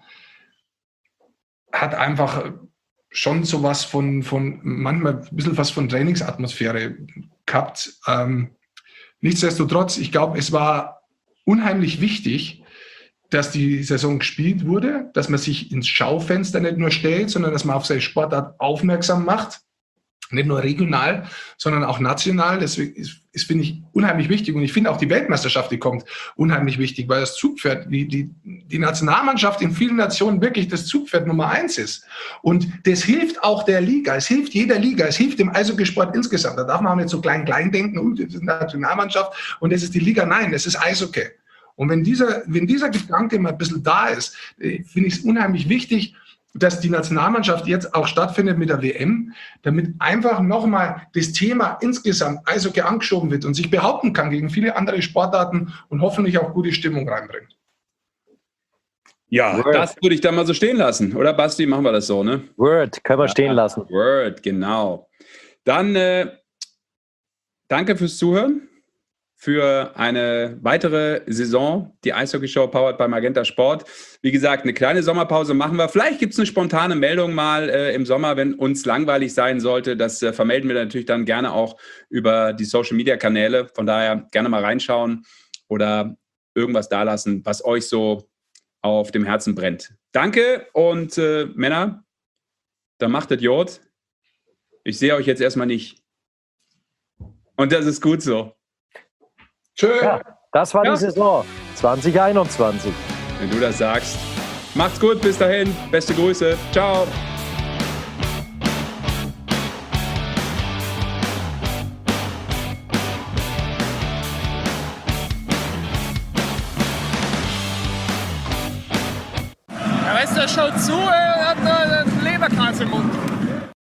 hat einfach schon sowas von, von manchmal ein bisschen was von Trainingsatmosphäre gehabt. Ähm, nichtsdestotrotz, ich glaube, es war unheimlich wichtig, dass die Saison gespielt wurde, dass man sich ins Schaufenster nicht nur stellt, sondern dass man auf seine Sportart aufmerksam macht. Nicht nur regional, sondern auch national. Deswegen ist, ist finde ich, unheimlich wichtig. Und ich finde auch die Weltmeisterschaft, die kommt, unheimlich wichtig, weil das Zugpferd, die, die, die Nationalmannschaft in vielen Nationen wirklich das Zugpferd Nummer eins ist. Und das hilft auch der Liga. Es hilft jeder Liga. Es hilft dem Eishockeysport insgesamt. Da darf man auch nicht so klein-klein denken, uh, das ist eine Nationalmannschaft und das ist die Liga. Nein, das ist Eishockey. Und wenn dieser, wenn dieser Gedanke mal ein bisschen da ist, finde ich es unheimlich wichtig, dass die Nationalmannschaft jetzt auch stattfindet mit der W M, damit einfach nochmal das Thema insgesamt Eishockey angeschoben wird und sich behaupten kann gegen viele andere Sportarten und hoffentlich auch gute Stimmung reinbringt. Ja, Word. Das würde ich dann mal so stehen lassen. Oder Basti, machen wir das so, ne? Word, können wir Ja, stehen lassen. Word, genau. Dann äh, danke fürs Zuhören. Für eine weitere Saison, die Eishockey-Show powered by Magenta Sport. Wie gesagt, eine kleine Sommerpause machen wir. Vielleicht gibt es eine spontane Meldung mal äh, im Sommer, wenn uns langweilig sein sollte. Das äh, vermelden wir natürlich dann gerne auch über die Social-Media-Kanäle. Von daher gerne mal reinschauen oder irgendwas dalassen, was euch so auf dem Herzen brennt. Danke und äh, Männer, dann macht es Jod. Ich sehe euch jetzt erstmal nicht. Und das ist gut so. Tschö. Ja, das war Ja. die Saison zwanzig einundzwanzig. Wenn du das sagst. Macht's gut, bis dahin. Beste Grüße. Ciao. Ja, weißt du, der schaut zu, er hat einen Leberkranz im Mund.